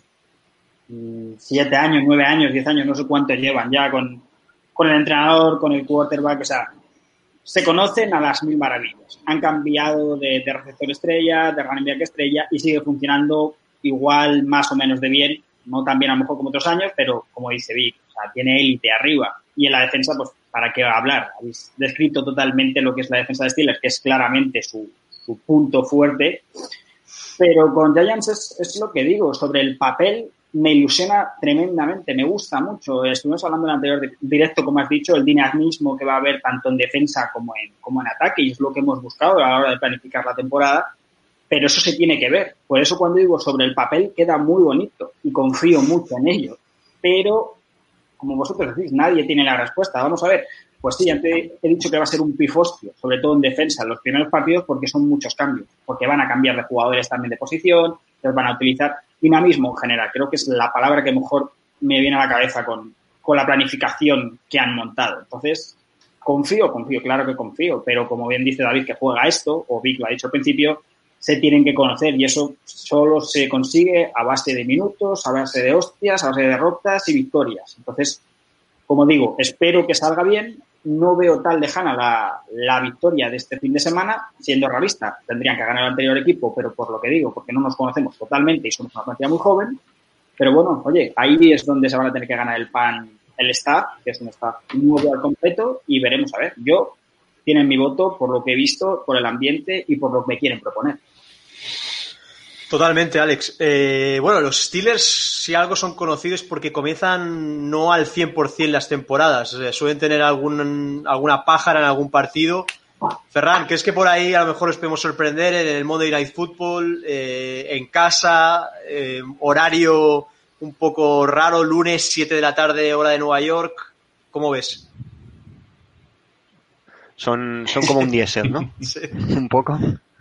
siete años, nueve años, diez años, no sé cuántos llevan ya con, con el entrenador, con el quarterback, o sea, se conocen a las mil maravillas. Han cambiado de, de receptor estrella, de running back estrella y sigue funcionando igual, más o menos de bien, no tan bien a lo mejor como otros años, pero como dice Vic, o sea, tiene élite arriba. Y en la defensa, pues, ¿para qué hablar? Habéis descrito totalmente lo que es la defensa de Steelers, que es claramente su, su punto fuerte. Pero con Giants es, es lo que digo, sobre el papel me ilusiona tremendamente, me gusta mucho. Estuvimos hablando en el anterior directo, como has dicho, el dinamismo que va a haber tanto en defensa como en, como en ataque, y es lo que hemos buscado a la hora de planificar la temporada, pero eso se tiene que ver. Por eso cuando digo sobre el papel queda muy bonito y confío mucho en ello. Pero, como vosotros decís, nadie tiene la respuesta. Vamos a ver, pues sí, antes he dicho que va a ser un pifostio, sobre todo en defensa, en los primeros partidos, porque son muchos cambios, porque van a cambiar de jugadores también de posición, les van a utilizar dinamismo en general. Creo que es la palabra que mejor me viene a la cabeza con, con la planificación que han montado. Entonces, confío, confío, claro que confío, pero como bien dice David, que juega esto, o Vic lo ha dicho al principio, se tienen que conocer y eso solo se consigue a base de minutos, a base de hostias, a base de derrotas y victorias. Entonces, como digo, espero que salga bien. No veo tan lejana la, la victoria de este fin de semana, siendo realista. Tendrían que ganar el anterior equipo, pero por lo que digo, porque no nos conocemos totalmente y somos una plantilla muy joven. Pero bueno, oye, ahí es donde se van a tener que ganar el pan el staff, que es un staff nuevo al completo, y veremos a ver. Yo tienen mi voto por lo que he visto, por el ambiente y por lo que me quieren proponer. Totalmente, Alex. Eh, bueno, los Steelers, si algo son conocidos, porque comienzan no al cien por ciento las temporadas. O sea, suelen tener algún, alguna pájara en algún partido. Ferran, ¿crees que por ahí a lo mejor os podemos sorprender en el Monday Night Football, eh, en casa, eh, horario un poco raro, lunes, siete de la tarde, hora de Nueva York? ¿Cómo ves? Son, son como un diésel, ¿no? Sí. Un poco.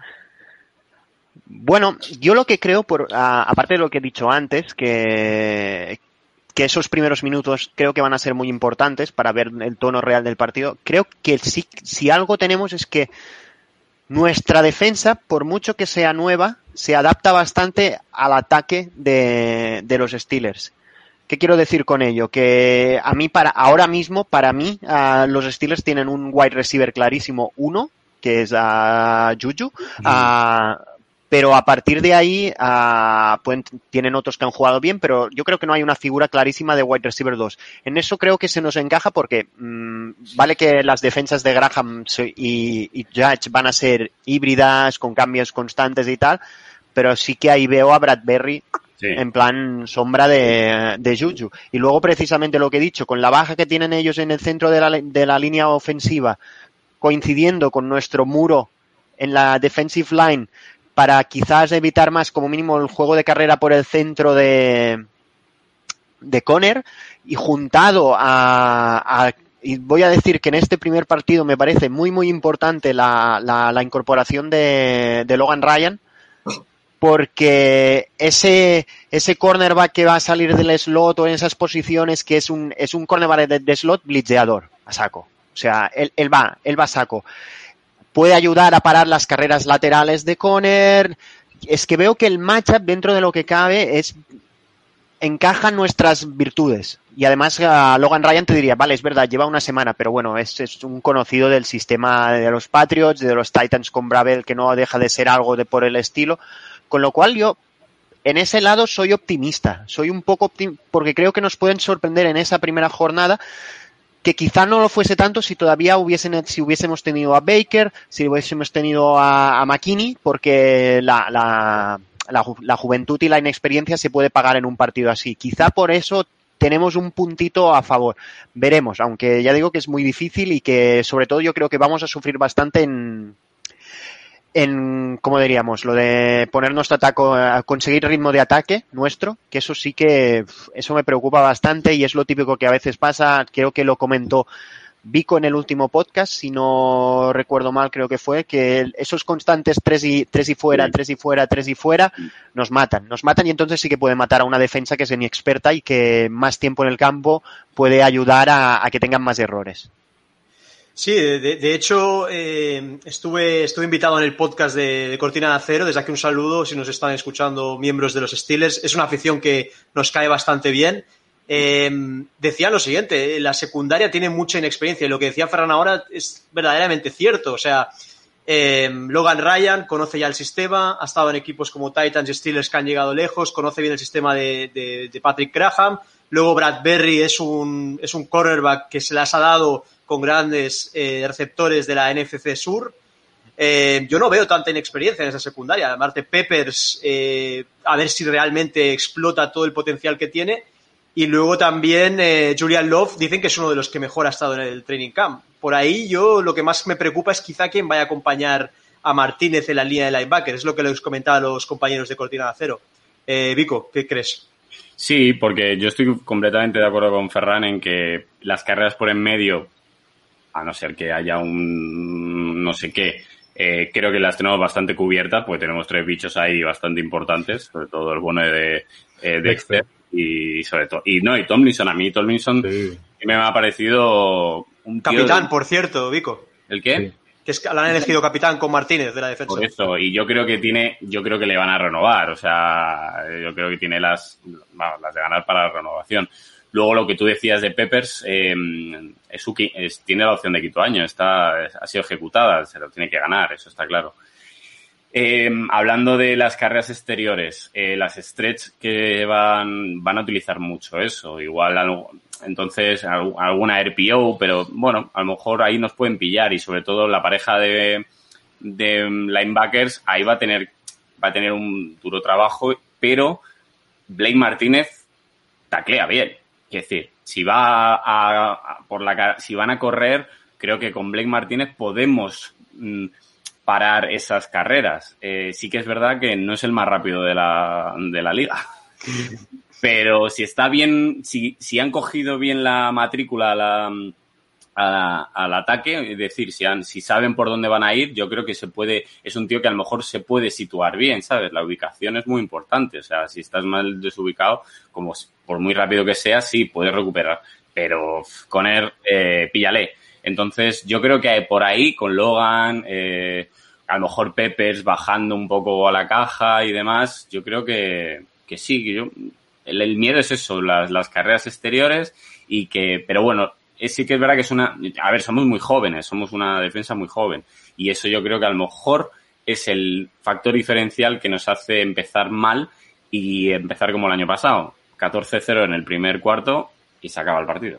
Bueno, yo lo que creo, por a, aparte de lo que he dicho antes, que, que esos primeros minutos creo que van a ser muy importantes para ver el tono real del partido, creo que sí, si algo tenemos es que nuestra defensa, por mucho que sea nueva, se adapta bastante al ataque de, de los Steelers. ¿Qué quiero decir con ello? Que a mí, para ahora mismo, para mí, uh, los Steelers tienen un wide receiver clarísimo, uno, que es uh, Juju, uh, pero a partir de ahí uh, pueden, tienen otros que han jugado bien, pero yo creo que no hay una figura clarísima de wide receiver dos. En eso creo que se nos encaja porque mmm, vale que las defensas de Graham y, y Judge van a ser híbridas, con cambios constantes y tal, pero sí que ahí veo a Bradbury sí. en plan sombra de, de Juju. Y luego precisamente lo que he dicho, con la baja que tienen ellos en el centro de la, de la línea ofensiva, coincidiendo con nuestro muro en la defensive line, para quizás evitar más, como mínimo, el juego de carrera por el centro de, de Conner, y juntado a, a, y voy a decir que en este primer partido me parece muy, muy importante la, la, la incorporación de, de Logan Ryan, porque ese, ese cornerback que va a salir del slot o en esas posiciones, que es un, es un cornerback de, de slot blitzeador, a saco. O sea, él, él va, él va a saco. Puede ayudar a parar las carreras laterales de Conner, es que veo que el matchup, dentro de lo que cabe, es encaja nuestras virtudes. Y además uh, Logan Ryan te diría, vale, es verdad, lleva una semana, pero bueno, es, es un conocido del sistema de los Patriots, de los Titans con Bravel, que no deja de ser algo de por el estilo. Con lo cual yo, en ese lado, soy optimista. Soy un poco optimista, porque creo que nos pueden sorprender en esa primera jornada, que quizá no lo fuese tanto si todavía hubiesen, si hubiésemos tenido a Baker, si hubiésemos tenido a, a McKinney, porque la, la, la, la juventud y la inexperiencia se puede pagar en un partido así. Quizá por eso tenemos un puntito a favor. Veremos, aunque ya digo que es muy difícil y que sobre todo yo creo que vamos a sufrir bastante en, en ¿cómo diríamos? Lo de poner nuestro ataque, a conseguir ritmo de ataque nuestro, que eso sí que, eso me preocupa bastante y es lo típico que a veces pasa. Creo que lo comentó Vico en el último podcast, si no recuerdo mal, creo que fue, que esos constantes tres y, tres y fuera, sí. tres y fuera, tres y fuera, nos matan, nos matan y entonces sí que puede matar a una defensa que es inexperta y que más tiempo en el campo puede ayudar a, a que tengan más errores. Sí, de, de hecho, eh, estuve, estuve invitado en el podcast de, de Cortina de Acero. Desde aquí un saludo si nos están escuchando miembros de los Steelers. Es una afición que nos cae bastante bien. Eh, decía lo siguiente, la secundaria tiene mucha inexperiencia y lo que decía Ferran ahora es verdaderamente cierto. O sea, eh, Logan Ryan conoce ya el sistema, ha estado en equipos como Titans y Steelers que han llegado lejos, conoce bien el sistema de, de, de Patrick Graham. Luego Bradbury es un, es un cornerback que se las ha dado con grandes eh, receptores de la N F C Sur. Eh, yo no veo tanta inexperiencia en esa secundaria. Además de Peppers, eh, a ver si realmente explota todo el potencial que tiene. Y luego también eh, Julian Love, dicen que es uno de los que mejor ha estado en el training camp. Por ahí yo lo que más me preocupa es quizá quién vaya a acompañar a Martínez en la línea de linebacker. Es lo que les comentaba a los compañeros de Cortina de Acero. Eh, Vico, ¿qué crees? Sí, porque yo estoy completamente de acuerdo con Ferran en que las carreras por en medio, a no ser que haya un no sé qué, eh, creo que las tenemos bastante cubiertas, porque tenemos tres bichos ahí bastante importantes, sobre todo el bueno de eh, Dexter. Y sobre todo, y no, y Tomlinson, a mí Tomlinson sí. me ha parecido un tío capitán, de... por cierto, Vico. ¿El qué? Sí. Que es que lo han elegido capitán con Martínez de la defensa. Por eso, y yo creo que tiene, yo creo que le van a renovar, o sea, yo creo que tiene las, bueno, las de ganar para la renovación. Luego lo que tú decías de Peppers, eh, es, es, tiene la opción de quinto año, está, ha sido ejecutada, se lo tiene que ganar, eso está claro. Eh, hablando de las carreras exteriores, eh, las stretch que van van a utilizar mucho eso, igual algo, entonces alguna R P O, pero bueno, a lo mejor ahí nos pueden pillar y sobre todo la pareja de, de linebackers ahí va a tener va a tener un duro trabajo, pero Blake Martínez taclea bien, es decir, si va a, a por la si van a correr, creo que con Blake Martínez podemos mm, parar esas carreras. Eh, sí que es verdad que no es el más rápido de la, de la liga. Pero si está bien, si, si han cogido bien la matrícula a la, a la, al ataque, es decir, si, han, si saben por dónde van a ir, yo creo que se puede, es un tío que a lo mejor se puede situar bien, ¿sabes? La ubicación es muy importante. O sea, si estás mal desubicado, como por muy rápido que sea, sí, puedes recuperar. Pero con él, eh, píllale. Entonces, yo creo que por ahí, con Logan, eh, a lo mejor Peppers bajando un poco a la caja y demás, yo creo que, que sí, que yo, el, el miedo es eso, las, las carreras exteriores y que, pero bueno, es, sí que es verdad que es una, a ver, somos muy jóvenes, somos una defensa muy joven y eso yo creo que a lo mejor es el factor diferencial que nos hace empezar mal y empezar como el año pasado, catorce cero en el primer cuarto y se acaba el partido.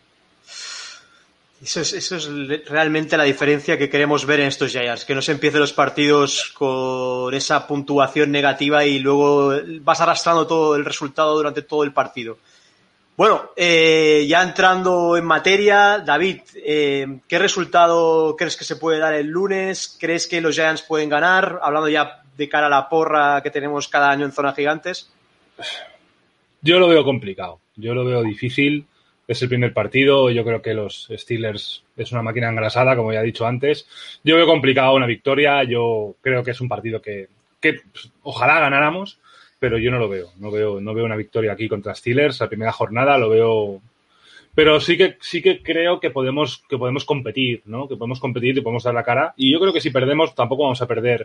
Eso es, eso es realmente la diferencia que queremos ver en estos Giants, que no se empiecen los partidos con esa puntuación negativa y luego vas arrastrando todo el resultado durante todo el partido. Bueno, eh, ya entrando en materia, David, eh, ¿qué resultado crees que se puede dar el lunes? ¿Crees que los Giants pueden ganar? Hablando ya de cara a la porra que tenemos cada año en Zona Gigantes. Yo lo veo complicado, yo lo veo difícil. Es el primer partido, yo creo que los Steelers es una máquina engrasada, como ya he dicho antes. Yo veo complicado una victoria, yo creo que es un partido que, que pues, ojalá ganáramos, pero yo no lo veo, no veo, no veo una victoria aquí contra Steelers, la primera jornada lo veo, pero sí que, sí que creo que podemos, que podemos competir, ¿no? Que podemos competir y podemos dar la cara, y yo creo que si perdemos tampoco vamos a perder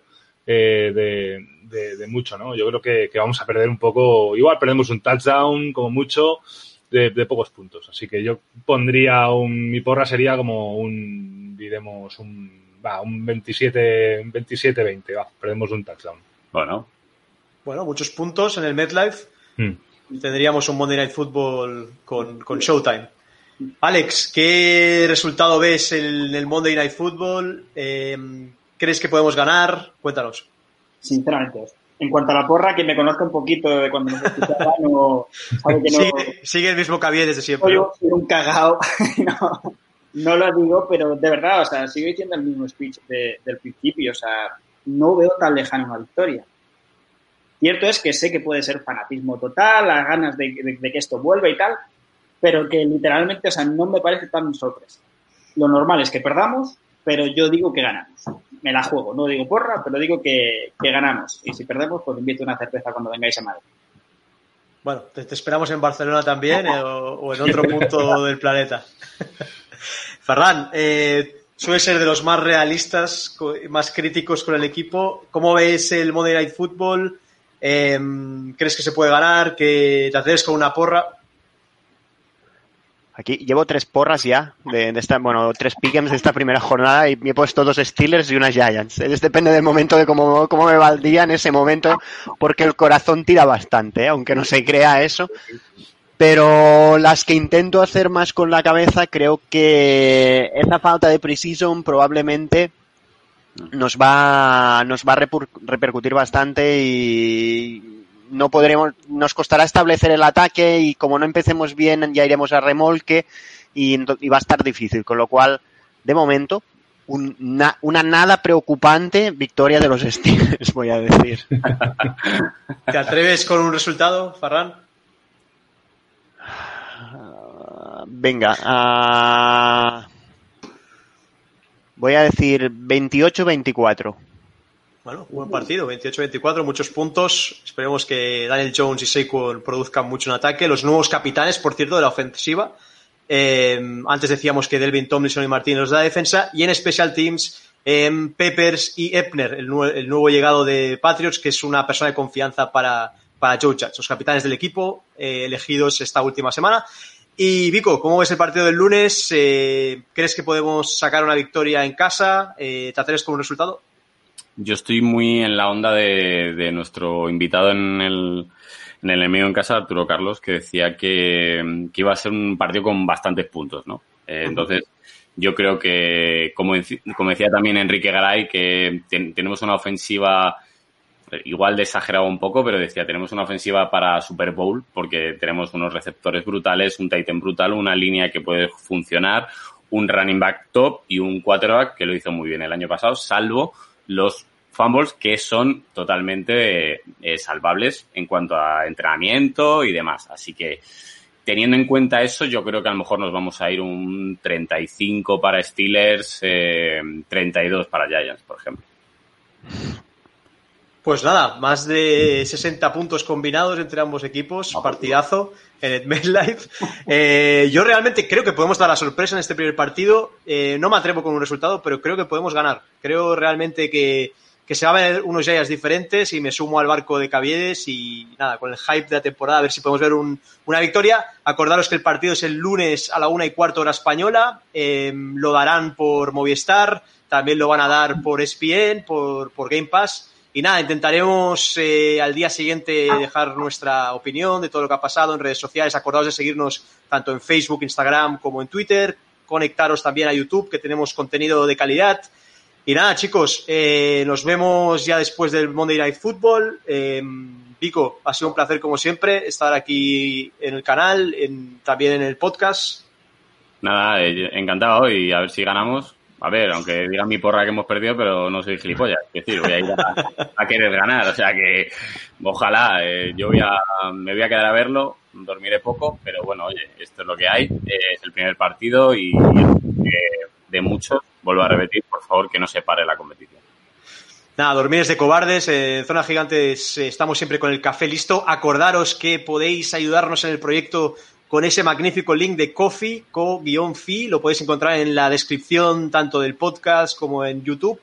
eh, de, de, de mucho, ¿no? Yo creo que, que vamos a perder un poco, igual perdemos un touchdown como mucho de, de pocos puntos. Así que yo pondría un, mi porra sería como un, diremos, un, va, un veintisiete veinte, va, perdemos un touchdown. Bueno. Bueno, muchos puntos en el MetLife. Hmm. Tendríamos un Monday Night Football con, con Showtime. Alex, ¿qué resultado ves en el Monday Night Football? Eh, ¿Crees que podemos ganar? Cuéntanos. Sinceramente, en cuanto a la porra, quien me conozca un poquito de cuando nos escuchaba, no sabe que no... Sigue, sigue el mismo Cavier desde siempre. Yo soy un cagao, no, no lo digo, pero de verdad, o sea, sigo diciendo el mismo speech de, del principio, o sea, no veo tan lejana una victoria. Cierto es que sé que puede ser fanatismo total, las ganas de, de, de que esto vuelva y tal, pero que literalmente, o sea, no me parece tan sorpresa. Lo normal es que perdamos, pero yo digo que ganamos. Me la juego, no digo porra, pero digo que, que ganamos. Y si perdemos, pues invito una cerveza cuando vengáis a Madrid. Bueno, te, te esperamos en Barcelona también eh, o, o en otro punto del planeta. Ferran, eh, suele ser de los más realistas, más críticos con el equipo. ¿Cómo ves el Monday Night Football? Eh, ¿Crees que se puede ganar? ¿Que te atreves con una porra? Aquí llevo tres porras ya, de, de esta, bueno, tres pick'ems de esta primera jornada y me he puesto dos Steelers y una Giants. Es, depende del momento de cómo, cómo me va el día en ese momento, porque el corazón tira bastante, ¿eh? Aunque no se crea eso. Pero las que intento hacer más con la cabeza, creo que esa falta de precision probablemente nos va, nos va a reper, repercutir bastante y no podremos, nos costará establecer el ataque y como no empecemos bien ya iremos a remolque y, y va a estar difícil, con lo cual de momento una, una nada preocupante victoria de los Steelers, voy a decir. ¿Te atreves con un resultado, Ferran? Uh, venga, uh, voy a decir veintiocho veinticuatro. Bueno, buen partido, veintiocho veinticuatro, muchos puntos. Esperemos que Daniel Jones y Saquon produzcan mucho en ataque. Los nuevos capitanes, por cierto, de la ofensiva. Eh, antes decíamos que Delvin Tomlinson y Martín los de la defensa. Y en Special Teams, eh, Peppers y Ebner, el, nue- el nuevo llegado de Patriots, que es una persona de confianza para, para Joe Judge. Los capitanes del equipo eh, elegidos esta última semana. Y Vico, ¿cómo ves el partido del lunes? Eh, ¿Crees que podemos sacar una victoria en casa? Eh, ¿Te atreves con un resultado? Yo estoy muy en la onda de, de nuestro invitado en el, en el enemigo en casa, Arturo Carlos, que decía que, que iba a ser un partido con bastantes puntos, ¿no? Eh, entonces, yo creo que, como, como decía también Enrique Garay, que ten, tenemos una ofensiva igual de exagerado un poco, pero decía, tenemos una ofensiva para Super Bowl, porque tenemos unos receptores brutales, un tight end brutal, una línea que puede funcionar, un running back top y un quarterback que lo hizo muy bien el año pasado, salvo los fumbles que son totalmente eh, salvables en cuanto a entrenamiento y demás. Así que, teniendo en cuenta eso, yo creo que a lo mejor nos vamos a ir un treinta y cinco para Steelers, eh, treinta y dos para Giants, por ejemplo. Pues nada, más de sesenta puntos combinados entre ambos equipos, partidazo en el MetLife. Eh, yo realmente creo que podemos dar la sorpresa en este primer partido. Eh, no me atrevo con un resultado, pero creo que podemos ganar. Creo realmente que, que se van a ver unos Giants diferentes y me sumo al barco de Caviedes y nada, con el hype de la temporada, a ver si podemos ver un, una victoria. Acordaros que el partido es el lunes a la una y cuarto hora española. Eh, lo darán por Movistar, también lo van a dar por E S P N, por, por Game Pass. Y nada, intentaremos eh, al día siguiente dejar nuestra opinión de todo lo que ha pasado en redes sociales. Acordaos de seguirnos tanto en Facebook, Instagram como en Twitter. Conectaros también a YouTube, que tenemos contenido de calidad. Y nada, chicos, eh, nos vemos ya después del Monday Night Football. Eh, Vico, ha sido un placer como siempre estar aquí en el canal, en, también en el podcast. Nada, eh, encantado y a ver si ganamos. A ver, aunque digan mi porra que hemos perdido, pero no soy gilipollas. Es decir, voy a ir a, a querer ganar. O sea que, ojalá, eh, yo voy a, me voy a quedar a verlo, dormiré poco, pero bueno, oye, esto es lo que hay. Eh, es el primer partido y eh, de muchos, vuelvo a repetir, por favor, que no se pare la competición. Nada, dormir es de cobardes. En Zona Gigantes eh, estamos siempre con el café listo. Acordaros que podéis ayudarnos en el proyecto con ese magnífico link de Ko-fi, ko-fi, lo podéis encontrar en la descripción tanto del podcast como en YouTube.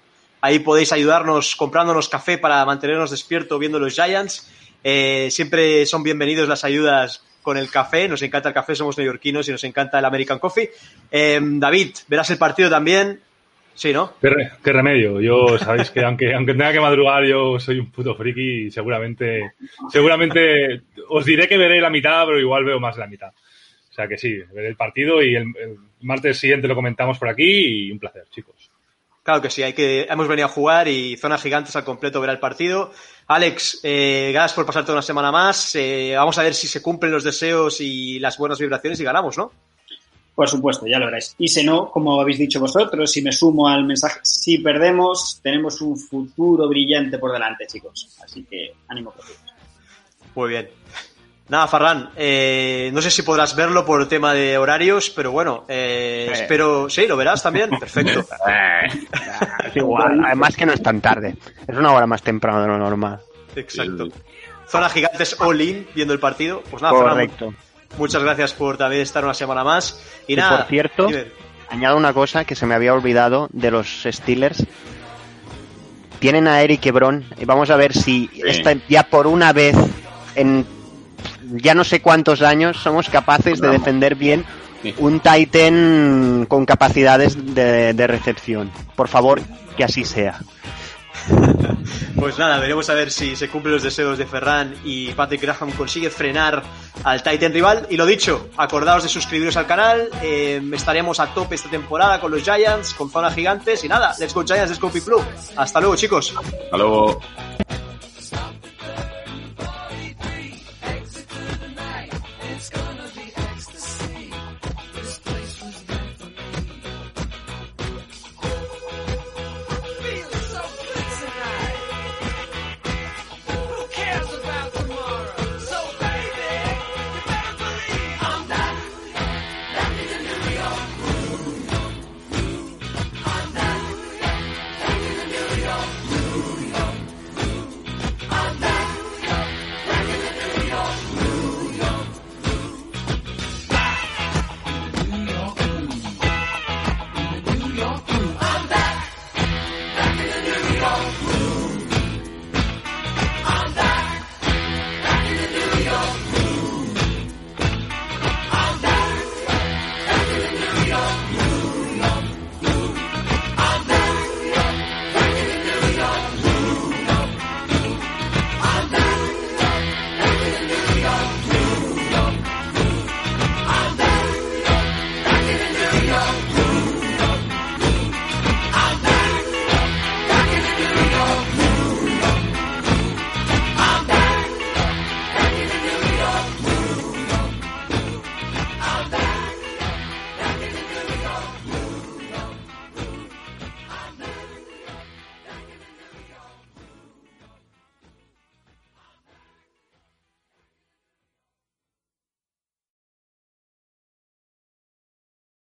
Ahí podéis ayudarnos comprándonos café para mantenernos despiertos viendo los Giants. Eh, siempre son bienvenidos las ayudas con el café. Nos encanta el café, somos neoyorquinos y nos encanta el American Coffee. Eh, David, ¿verás el partido también? Sí, ¿no? ¿Qué, re- qué remedio? Yo, sabéis que aunque, aunque tenga que madrugar, yo soy un puto friki y seguramente, seguramente os diré que veré la mitad, pero igual veo más de la mitad. O sea que sí, veré el partido y el, el martes siguiente lo comentamos por aquí y un placer, chicos. Claro que sí, hay que, hemos venido a jugar y Zona Gigantes al completo verá el partido. Alex, eh, gracias por pasarte una semana más. Eh, vamos a ver si se cumplen los deseos y las buenas vibraciones y ganamos, ¿no? Por supuesto, ya lo veréis. Y si no, como habéis dicho vosotros, si me sumo al mensaje, si perdemos, tenemos un futuro brillante por delante, chicos. Así que ánimo por todos. Muy bien. Nada, Ferran, eh, no sé si podrás verlo por el tema de horarios, pero bueno, eh, Eh. espero... ¿Sí? ¿Lo verás también? Perfecto. Es igual, además que no es tan tarde. Es una hora más temprano de lo normal. Exacto. Zona Gigantes all in, viendo el partido. Pues nada, Correcto. Ferran, muchas gracias por también estar una semana más. Y, Y nada, por cierto, dime. añado una cosa que se me había olvidado de los Steelers. Tienen a Eric Ebron y vamos a ver si esta, ya por una vez en ya no sé cuántos años somos capaces de defender bien un Titan con capacidades de, de recepción. Por favor, que así sea. Pues nada, veremos a ver si se cumplen los deseos de Ferran y Patrick Graham consigue frenar al Titan rival. Y lo dicho, acordaos de suscribiros al canal. Eh, estaremos a tope esta temporada con los Giants, con Zona Gigantes. Y nada, let's go Giants, let's go People. Hasta luego, chicos. Hasta luego.